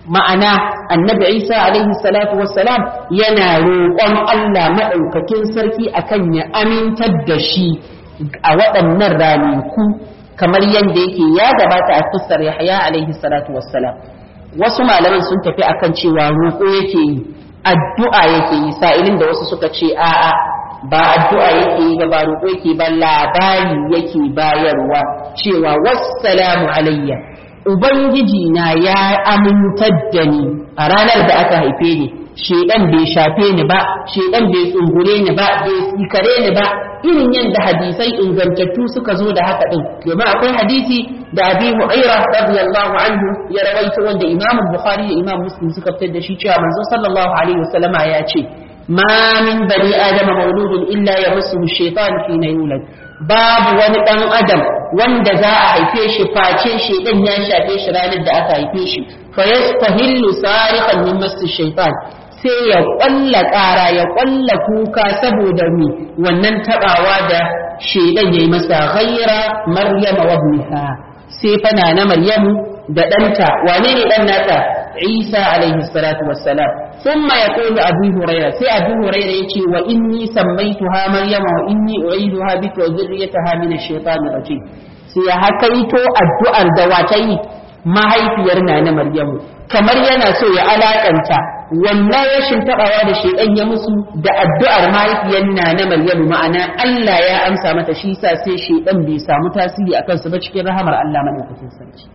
ma'ana annabi Isa alaihi salatu wassalam yana roƙon Allah maɗaukakin sarki akan ya amintar da shi a waɗannan ranaku kamar yadda yake ya gabata a kissar Yahya alaihi salatu wassalam. Wasu malaman sun tafi akan cewa roƙo yake yi, addu'a yake yi, sa'ilin da wasu suka ce a'a ba addu'a yake yi ba roƙo yake ba labari yake bayarwa cewa wassalamu alayya, ubangiji na ya amintar da ni a ranar da aka haife ni, shedan bai shafe ni ba, shedan bai tsungure ni ba, bai sikare ni ba, irin yadda hadisai ingantattu suka zo da haka din. Domin akwai hadisi da Abi Hurairah radiyallahu anhu ya rawaito wanda Imam Bukhari da Imam Muslim suka fitar da shi cewa manzo sallallahu alaihi wasallama ya ce ma min bani adama mauludun illa yamassuhu shaytan hina yulad, babu wani dan adam wanda za a haife shi face shedan ya shafe shi ranar da aka haife shi, fa yastahillu sariqan min massi shaytan, sai ya ƙwalla ƙara ya ƙwalla kuka saboda mi wannan taɓawa da shedan yayi masa, ghaira maryama wa ibnaha, sai fana na maryamu da ɗanta, wane ne ɗan nata? Isa alaihi salatu wassalam. thumma yaqulu abu hurairah, sai abu hurairah yace wa inni sammaytuha maryama wa inni u'iduha bika wa dhurriyyataha min ash-shaytanir rajim, sai ya hakaito addu'ar da wata yi mahaifiyar na na maryamu, kamar yana so ya alakanta wannan rashin tabawa da shedan ya musu da addu'ar mahaifiyar na na maryamu, ma'ana Allah ya amsa mata, shi sa sai shedan bai samu tasiri akan su ba cikin rahamar Allah madaukakin sarki.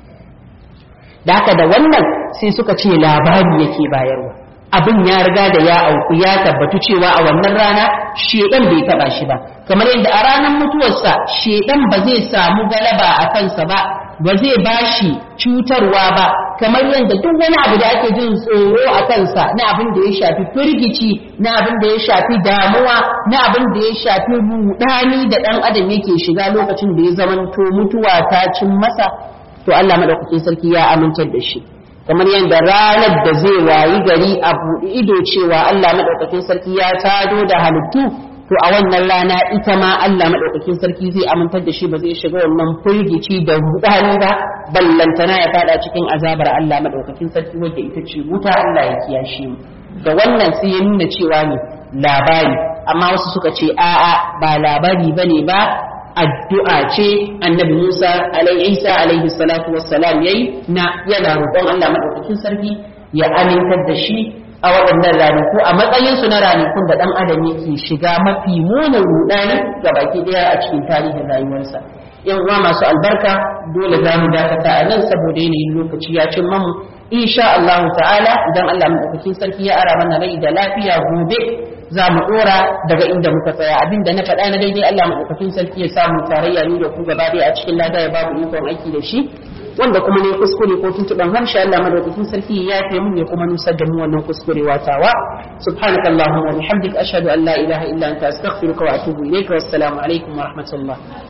Da haka da wannan sai suka ce labari yake bayarwa, abin ya riga da ya auku ya tabbatu cewa a wannan rana shedan bai taba shi ba, kamar yadda a ranar mutuwarsa shedan ba zai samu galaba a kansa ba, ba zai bashi cutarwa ba, kamar yadda duk wani abu da ake jin tsoro a kansa na abin da ya shafi firgici, na abin da ya shafi damuwa, na abin da ya shafi rudani da dan adam yake shiga lokacin da ya zamanto mutuwa ta cin masa, to Allah madaukakin sarki ya amintar da shi. Kamar yadda ranar da zai wayi gari a buɗe ido cewa Allah madaukakin sarki ya tado da halittu, to a wannan rana ita ma Allah madaukakin sarki zai amintar da shi, ba zai shiga wannan firgici da rudani ba, ballantana ya fada cikin azabar Allah madaukakin sarki wanda ita ce wuta, Allah ya kiyashe mu. Da wannan sai ya nuna cewa ne labari, amma wasu suka ce a'a ba labari bane ba, addu'a ce annabi Musa alaihi Isa alaihi salatu wassalam yayi na yana roƙon Allah madaukakin sarki ya amintar da shi a waɗannan ranaku a matsayin su na ranakun da dan adam yake shiga mafi munin rudani ga baki daya a cikin tarihin rayuwarsa. Yan uwa masu albarka, dole za mu dakata a nan saboda yanayin lokaci ya cin mamu. Insha Allah ta'ala idan Allah madaukakin sarki ya ara mana rai da lafiya, gobe za mu dora daga inda muka tsaya. Abin da na faɗa na daidai Allah madaukakin sarki ya samu tarayya ni da ku gaba ɗaya a cikin lada, ya babu ikon aiki da shi, wanda kuma ne kuskure ko tuntuɓen harshe Allah madaukakin sarki ya yafe mun ya kuma nusar da mu wannan kuskure watawa. Subhanakallahumma wa bihamdika ashhadu an la ilaha illa anta astaghfiruka wa atubu ilayka, wassalamu alaikum wa rahmatullah.